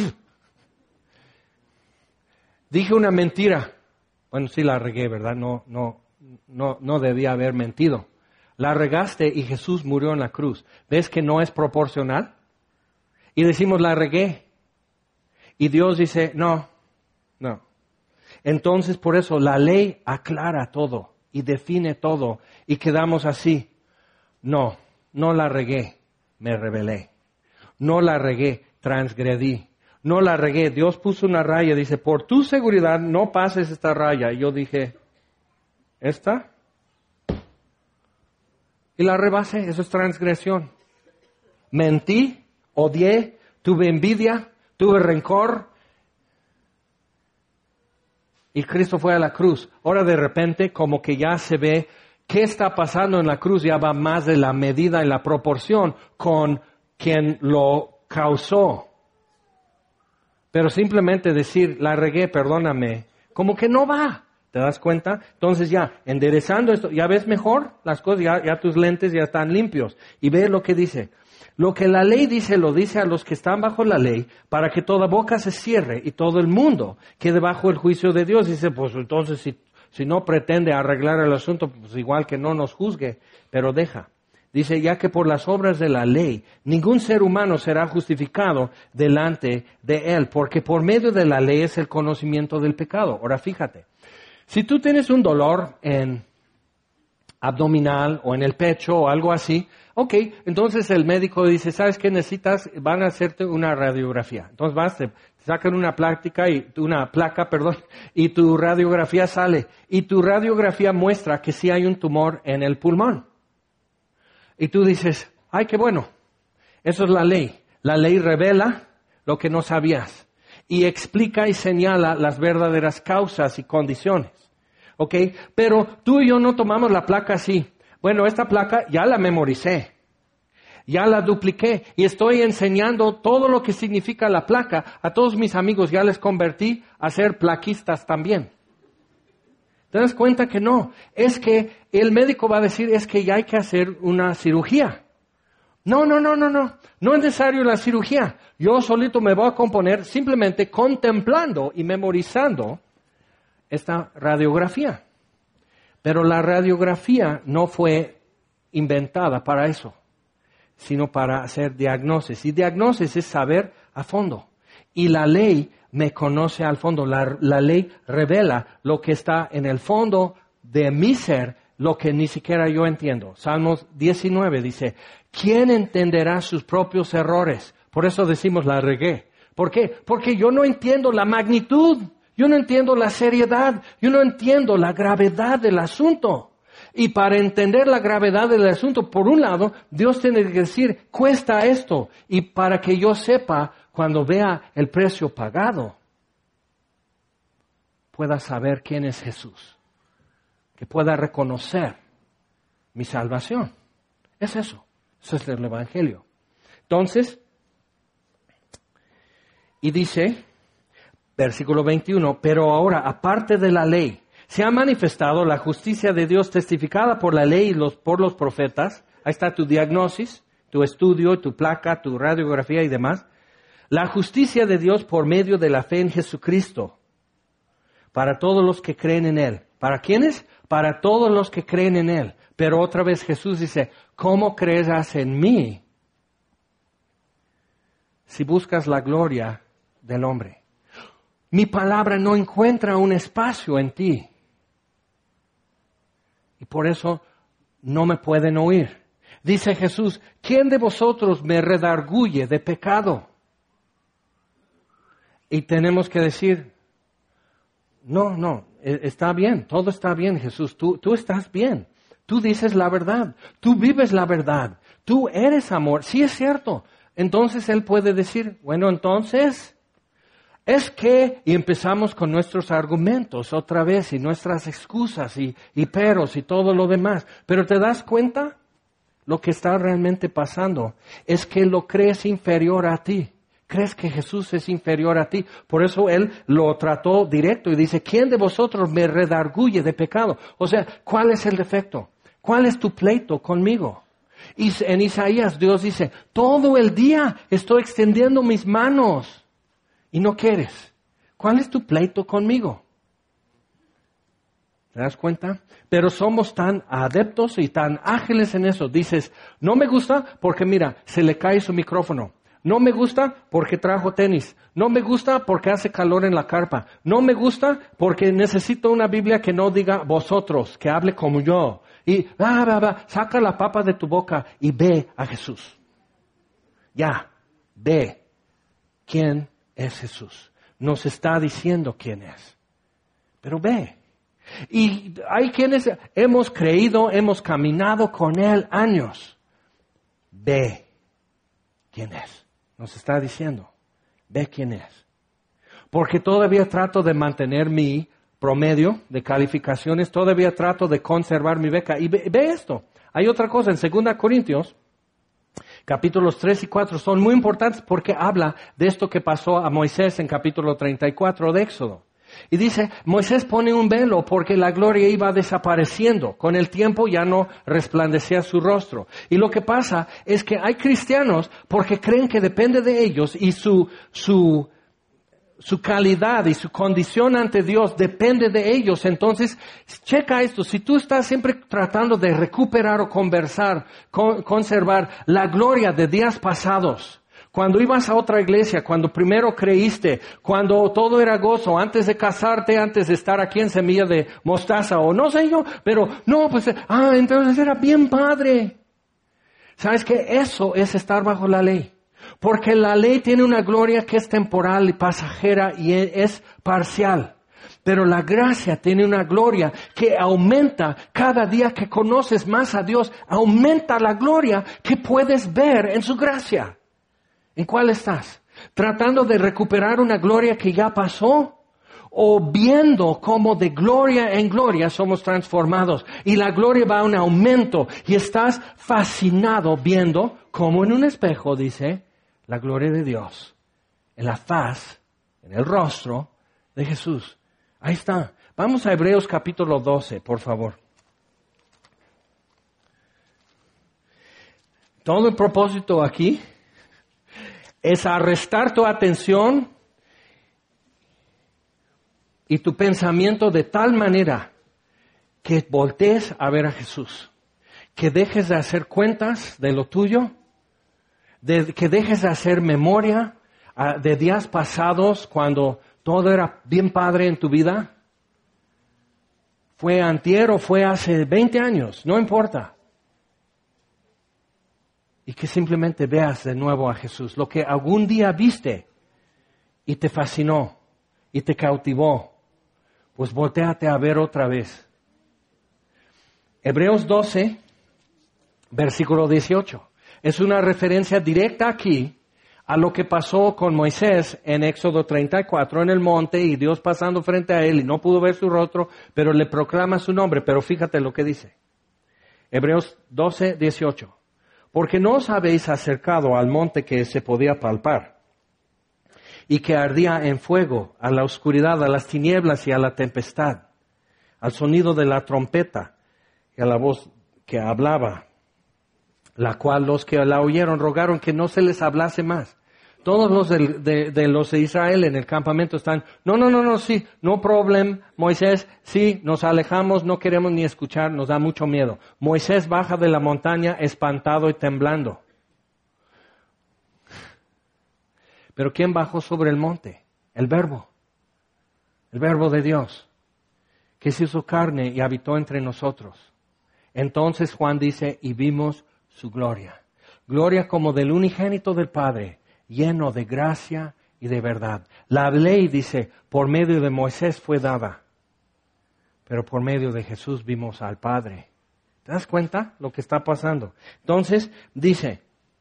Dije una mentira. Bueno, sí la regué, ¿verdad? No, no, no, no debía haber mentido. La regaste y Jesús murió en la cruz. ¿Ves que no es proporcional? Y decimos, la regué. Y Dios dice, no, no. Entonces, por eso, la ley aclara todo y define todo. Y quedamos así. No, no la regué, me rebelé. No la regué, transgredí. No la regué. Dios puso una raya. Dice, por tu seguridad no pases esta raya. Y yo dije, ¿esta? Y la rebasé. Eso es transgresión. Mentí, odié, tuve envidia, tuve rencor. Y Cristo fue a la cruz. Ahora de repente como que ya se ve qué está pasando en la cruz. Ya va más de la medida y la proporción con quien lo causó. Pero simplemente decir, la regué, perdóname, como que no va. ¿Te das cuenta? Entonces ya, enderezando esto, ¿ya ves mejor las cosas? Ya, ya tus lentes ya están limpios. Y ve lo que dice. Lo que la ley dice, lo dice a los que están bajo la ley, para que toda boca se cierre y todo el mundo quede bajo el juicio de Dios. Dice, pues entonces si, si no pretende arreglar el asunto, pues igual que no nos juzgue, pero deja. Dice, ya que por las obras de la ley, ningún ser humano será justificado delante de él, porque por medio de la ley es el conocimiento del pecado. Ahora fíjate, si tú tienes un dolor en abdominal o en el pecho o algo así, ok, entonces el médico dice, ¿sabes qué necesitas? Van a hacerte una radiografía. Entonces vas, te sacan una placa y una placa, perdón, y tu radiografía sale. Y tu radiografía muestra que sí hay un tumor en el pulmón. Y tú dices, ay, qué bueno. Eso es la ley. La ley revela lo que no sabías. Y explica y señala las verdaderas causas y condiciones. ¿Ok? Pero tú y yo no tomamos la placa así. Bueno, esta placa ya la memoricé. Ya la dupliqué. Y estoy enseñando todo lo que significa la placa. A todos mis amigos ya les convertí a ser plaquistas también. ¿Te das cuenta que no? Es que el médico va a decir, es que ya hay que hacer una cirugía. No, no, no, no, no. No es necesario la cirugía. Yo solito me voy a componer simplemente contemplando y memorizando esta radiografía. Pero la radiografía no fue inventada para eso, sino para hacer diagnosis. Y diagnosis es saber a fondo. Y la ley me conoce al fondo. La, la ley revela lo que está en el fondo de mi ser, lo que ni siquiera yo entiendo. Salmos diecinueve dice, ¿quién entenderá sus propios errores? Por eso decimos la regué. ¿Por qué? Porque yo no entiendo la magnitud. Yo no entiendo la seriedad. Yo no entiendo la gravedad del asunto. Y para entender la gravedad del asunto, por un lado, Dios tiene que decir, cuesta esto. Y para que yo sepa, cuando vea el precio pagado, pueda saber quién es Jesús. Que pueda reconocer mi salvación. Es eso. Eso es el Evangelio. Entonces, y dice, versículo veintiuno, pero ahora, aparte de la ley, se ha manifestado la justicia de Dios testificada por la ley y los, por los profetas. Ahí está tu diagnosis, tu estudio, tu placa, tu radiografía y demás. La justicia de Dios por medio de la fe en Jesucristo. Para todos los que creen en Él. ¿Para quiénes? Para todos los que creen en Él. Pero otra vez Jesús dice, ¿cómo creerás en mí si buscas la gloria del hombre? Mi palabra no encuentra un espacio en ti. Y por eso no me pueden oír. Dice Jesús, ¿quién de vosotros me redarguye de pecado? Y tenemos que decir, no, no, está bien, todo está bien, Jesús, tú, tú estás bien. Tú dices la verdad, tú vives la verdad, tú eres amor. Sí es cierto. Entonces Él puede decir, bueno, entonces... Es que, y empezamos con nuestros argumentos otra vez, y nuestras excusas, y, y peros, y todo lo demás. Pero ¿te das cuenta? Lo que está realmente pasando es que lo crees inferior a ti. Crees que Jesús es inferior a ti. Por eso Él lo trató directo y dice, ¿quién de vosotros me redarguye de pecado? O sea, ¿cuál es el defecto? ¿Cuál es tu pleito conmigo? Y en Isaías Dios dice, todo el día estoy extendiendo mis manos. Y no quieres. ¿Cuál es tu pleito conmigo? ¿Te das cuenta? Pero somos tan adeptos y tan ágiles en eso. Dices, no me gusta porque mira, se le cae su micrófono. No me gusta porque trajo tenis. No me gusta porque hace calor en la carpa. No me gusta porque necesito una Biblia que no diga vosotros, que hable como yo. Y ah, va, va, saca la papa de tu boca y ve a Jesús. Ya, ve quién es Jesús. Nos está diciendo quién es. Pero ve. Y hay quienes hemos creído, hemos caminado con Él años. Ve quién es. Nos está diciendo. Ve quién es. Porque todavía trato de mantener mi promedio de calificaciones. Todavía trato de conservar mi beca. Y ve, ve esto. Hay otra cosa en Segunda Corintios. Capítulos tres y cuatro son muy importantes porque habla de esto que pasó a Moisés en capítulo treinta y cuatro de Éxodo. Y dice, Moisés pone un velo porque la gloria iba desapareciendo. Con el tiempo ya no resplandecía su rostro. Y lo que pasa es que hay cristianos porque creen que depende de ellos y su, su, su calidad y su condición ante Dios depende de ellos. Entonces, checa esto. Si tú estás siempre tratando de recuperar o conversar, con, conservar la gloria de días pasados, cuando ibas a otra iglesia, cuando primero creíste, cuando todo era gozo, antes de casarte, antes de estar aquí en Semilla de Mostaza, o no sé yo, pero no, pues, ah, entonces era bien padre. ¿Sabes qué? Eso es estar bajo la ley. Porque la ley tiene una gloria que es temporal y pasajera y es parcial. Pero la gracia tiene una gloria que aumenta cada día que conoces más a Dios, aumenta la gloria que puedes ver en su gracia. ¿En cuál estás? ¿Tratando de recuperar una gloria que ya pasó? ¿O viendo cómo de gloria en gloria somos transformados? Y la gloria va a un aumento y estás fascinado viendo como en un espejo, dice, la gloria de Dios en la faz, en el rostro de Jesús. Ahí está. Vamos a Hebreos capítulo doce, por favor. Todo el propósito aquí es arrestar tu atención y tu pensamiento de tal manera que voltees a ver a Jesús, que dejes de hacer cuentas de lo tuyo, de, que dejes de hacer memoria uh, de días pasados cuando todo era bien padre en tu vida. Fue antier o fue hace veinte años, no importa. Y que simplemente veas de nuevo a Jesús. Lo que algún día viste y te fascinó y te cautivó, pues voltéate a ver otra vez. Hebreos doce, versículo dieciocho. Es una referencia directa aquí a lo que pasó con Moisés en Éxodo treinta y cuatro en el monte y Dios pasando frente a él y no pudo ver su rostro, pero le proclama su nombre. Pero fíjate lo que dice. Hebreos doce, dieciocho. Porque no os habéis acercado al monte que se podía palpar y que ardía en fuego, a la oscuridad, a las tinieblas y a la tempestad, al sonido de la trompeta y a la voz que hablaba, la cual los que la oyeron rogaron que no se les hablase más. Todos los de, de, de los de Israel en el campamento están, no, no, no, no, sí, no problem, Moisés, sí, nos alejamos, no queremos ni escuchar, nos da mucho miedo. Moisés baja de la montaña espantado y temblando. Pero ¿quién bajó sobre el monte? El Verbo, el Verbo de Dios, que se hizo carne y habitó entre nosotros. Entonces Juan dice, y vimos su gloria. Gloria como del unigénito del Padre, lleno de gracia y de verdad. La ley, dice, por medio de Moisés fue dada, pero por medio de Jesús vimos al Padre. ¿Te das cuenta lo que está pasando? Entonces, dice,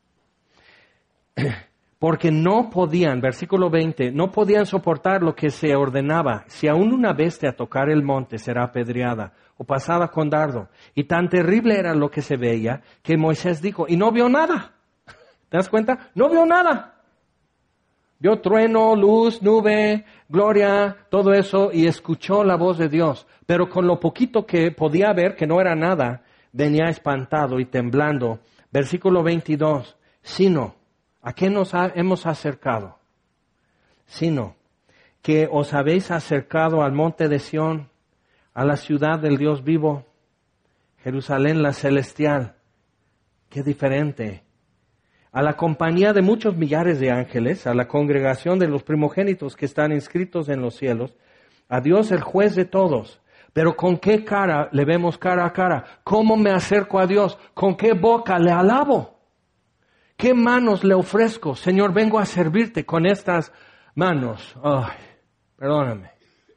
porque no podían, versículo veinte, no podían soportar lo que se ordenaba. Si aún una bestia tocar el monte será apedreada o pasada con dardo. Y tan terrible era lo que se veía que Moisés dijo, y no vio nada. ¿Te das cuenta? No vio nada. Vio trueno, luz, nube, gloria, todo eso, y escuchó la voz de Dios. Pero con lo poquito que podía ver, que no era nada, venía espantado y temblando. Versículo veintidós, sino, ¿a qué nos ha, hemos acercado? Sino, que os habéis acercado al monte de Sión, a la ciudad del Dios vivo, Jerusalén la celestial. Qué diferente. A la compañía de muchos millares de ángeles, a la congregación de los primogénitos que están inscritos en los cielos, a Dios el juez de todos. Pero ¿con qué cara le vemos cara a cara? ¿Cómo me acerco a Dios? ¿Con qué boca le alabo? ¿Qué manos le ofrezco? Señor, vengo a servirte con estas manos. Ay, perdóname.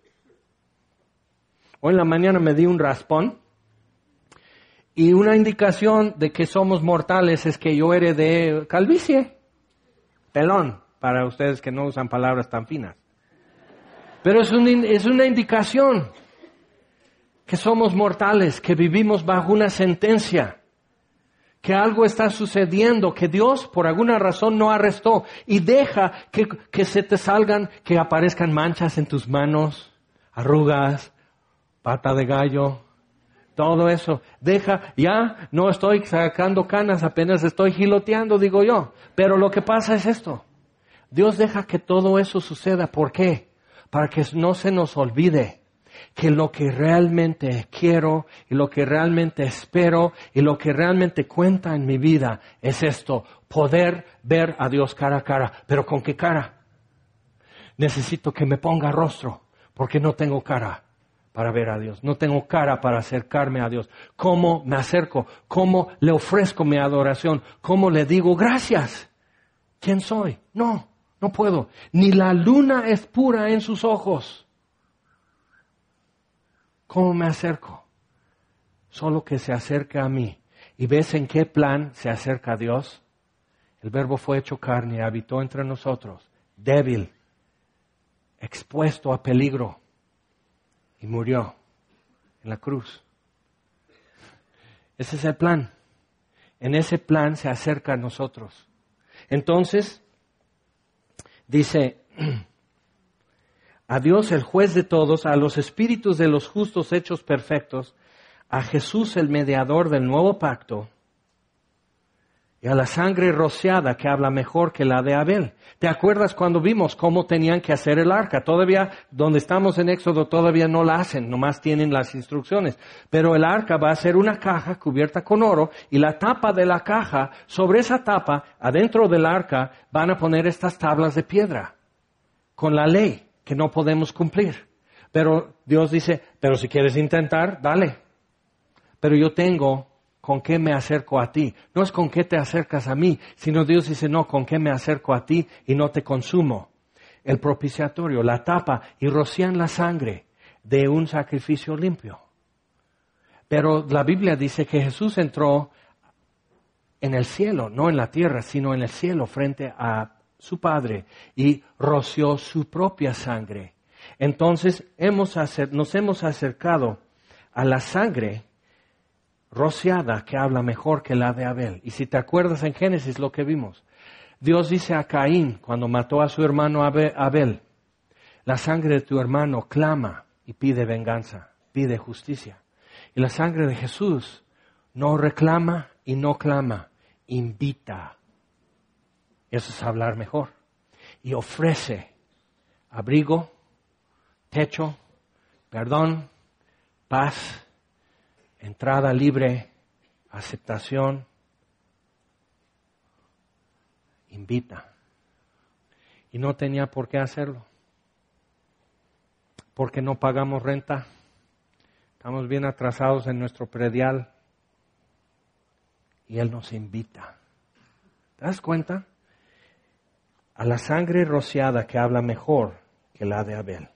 Hoy en la mañana me di un raspón. Y una indicación de que somos mortales es que yo heredé calvicie, pelón, para ustedes que no usan palabras tan finas. Pero es, un, es una indicación que somos mortales, que vivimos bajo una sentencia, que algo está sucediendo, que Dios por alguna razón no arrestó y deja que, que se te salgan, que aparezcan manchas en tus manos, arrugas, pata de gallo, todo eso. Deja, ya no estoy sacando canas, apenas estoy giloteando, digo yo. Pero lo que pasa es esto. Dios deja que todo eso suceda. ¿Por qué? Para que no se nos olvide que lo que realmente quiero y lo que realmente espero y lo que realmente cuenta en mi vida es esto, poder ver a Dios cara a cara. ¿Pero con qué cara? Necesito que me ponga rostro, porque no tengo cara para ver a Dios. No tengo cara para acercarme a Dios. ¿Cómo me acerco? ¿Cómo le ofrezco mi adoración? ¿Cómo le digo gracias? ¿Quién soy? No, no puedo. Ni la luna es pura en sus ojos. ¿Cómo me acerco? Solo que se acerque a mí. ¿Y ves en qué plan se acerca a Dios? El Verbo fue hecho carne y habitó entre nosotros, débil, expuesto a peligro, y murió en la cruz. Ese es el plan. En ese plan se acerca a nosotros. Entonces, dice, a Dios el juez de todos, a los espíritus de los justos hechos perfectos, a Jesús el mediador del nuevo pacto, y a la sangre rociada que habla mejor que la de Abel. ¿Te acuerdas cuando vimos cómo tenían que hacer el arca? Todavía, donde estamos en Éxodo, todavía no la hacen, nomás tienen las instrucciones. Pero el arca va a ser una caja cubierta con oro y la tapa de la caja, sobre esa tapa, adentro del arca, van a poner estas tablas de piedra con la ley que no podemos cumplir. Pero Dios dice, pero si quieres intentar, dale. Pero yo tengo con qué me acerco a ti. No es con qué te acercas a mí, sino Dios dice, no, con qué me acerco a ti y no te consumo. El propiciatorio, la tapa, y rocían la sangre de un sacrificio limpio. Pero la Biblia dice que Jesús entró en el cielo, no en la tierra, sino en el cielo frente a su Padre y roció su propia sangre. Entonces hemos acer- nos hemos acercado a la sangre rociada que habla mejor que la de Abel. Y si te acuerdas en Génesis lo que vimos, Dios dice a Caín cuando mató a su hermano Abel, la sangre de tu hermano clama y pide venganza, pide justicia. Y la sangre de Jesús no reclama y no clama, invita. Eso es hablar mejor. Y ofrece abrigo, techo, perdón, paz, entrada libre, aceptación, invita. Y no tenía por qué hacerlo. Porque no pagamos renta. Estamos bien atrasados en nuestro predial. Y Él nos invita. ¿Te das cuenta? A la sangre rociada que habla mejor que la de Abel.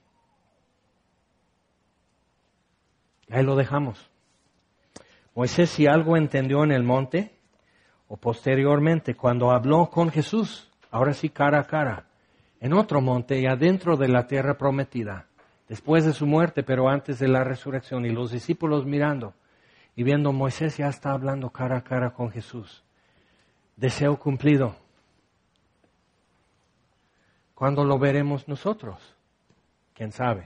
Y ahí lo dejamos. Moisés, si algo entendió en el monte, o posteriormente cuando habló con Jesús, ahora sí cara a cara, en otro monte y adentro de la tierra prometida, después de su muerte, pero antes de la resurrección, y los discípulos mirando y viendo, Moisés ya está hablando cara a cara con Jesús. Deseo cumplido. ¿Cuándo lo veremos nosotros? ¿Quién sabe?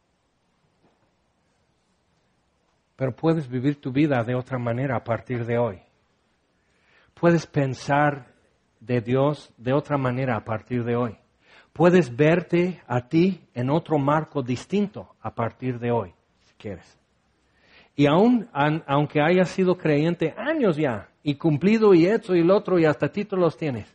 Pero puedes vivir tu vida de otra manera a partir de hoy. Puedes pensar de Dios de otra manera a partir de hoy. Puedes verte a ti en otro marco distinto a partir de hoy, si quieres. Y aún, aunque hayas sido creyente años ya, y cumplido y hecho y el otro, y hasta títulos tienes,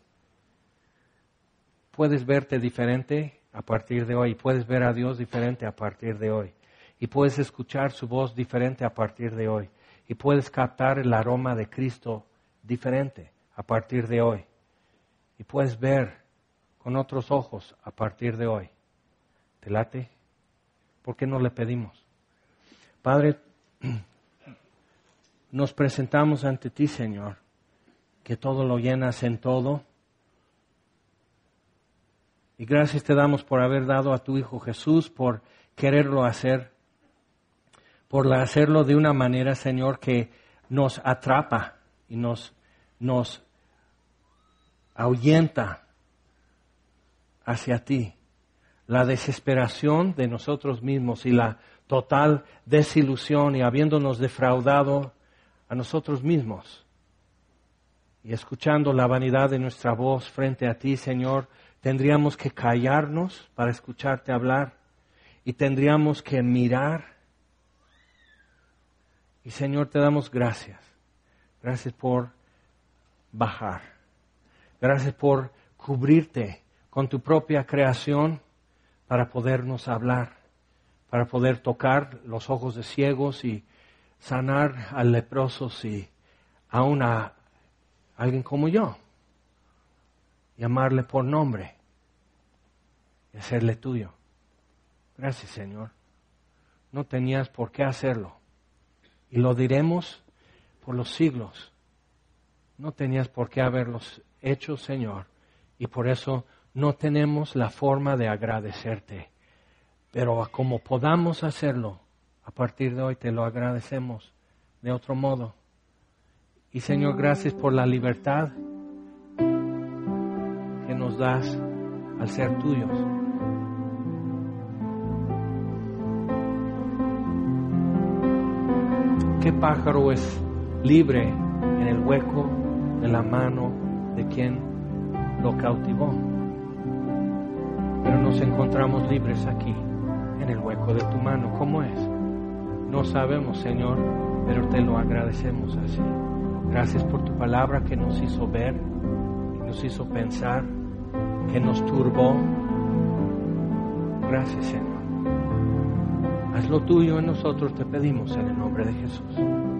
puedes verte diferente a partir de hoy. Puedes ver a Dios diferente a partir de hoy. Y puedes escuchar su voz diferente a partir de hoy. Y puedes captar el aroma de Cristo diferente a partir de hoy. Y puedes ver con otros ojos a partir de hoy. ¿Te late? ¿Por qué no le pedimos? Padre, nos presentamos ante ti, Señor, que todo lo llenas en todo. Y gracias te damos por haber dado a tu Hijo Jesús, por quererlo hacer. Por hacerlo de una manera, Señor, que nos atrapa y nos, nos ahuyenta hacia ti. la desesperación de nosotros mismos y la total desilusión y habiéndonos defraudado a nosotros mismos. Y escuchando la vanidad de nuestra voz frente a ti, Señor, tendríamos que callarnos para escucharte hablar y tendríamos que mirar. Y Señor, te damos gracias. Gracias por bajar. Gracias por cubrirte con tu propia creación para podernos hablar, para poder tocar los ojos de ciegos y sanar a leprosos y aún a alguien como yo. Llamarle por nombre y hacerle tuyo. Gracias, Señor. No tenías por qué hacerlo. Y lo diremos por los siglos. No tenías por qué haberlos hecho, Señor. Y por eso no tenemos la forma de agradecerte. Pero como podamos hacerlo, a partir de hoy te lo agradecemos de otro modo. Y Señor, gracias por la libertad que nos das al ser tuyos. ¿Qué pájaro es libre en el hueco de la mano de quien lo cautivó? Pero nos encontramos libres aquí, en el hueco de tu mano. ¿Cómo es? No sabemos, Señor, pero te lo agradecemos así. Gracias por tu palabra que nos hizo ver, que nos hizo pensar, que nos turbó. Gracias, Señor. Haz lo tuyo en nosotros, te pedimos en el nombre de Jesús.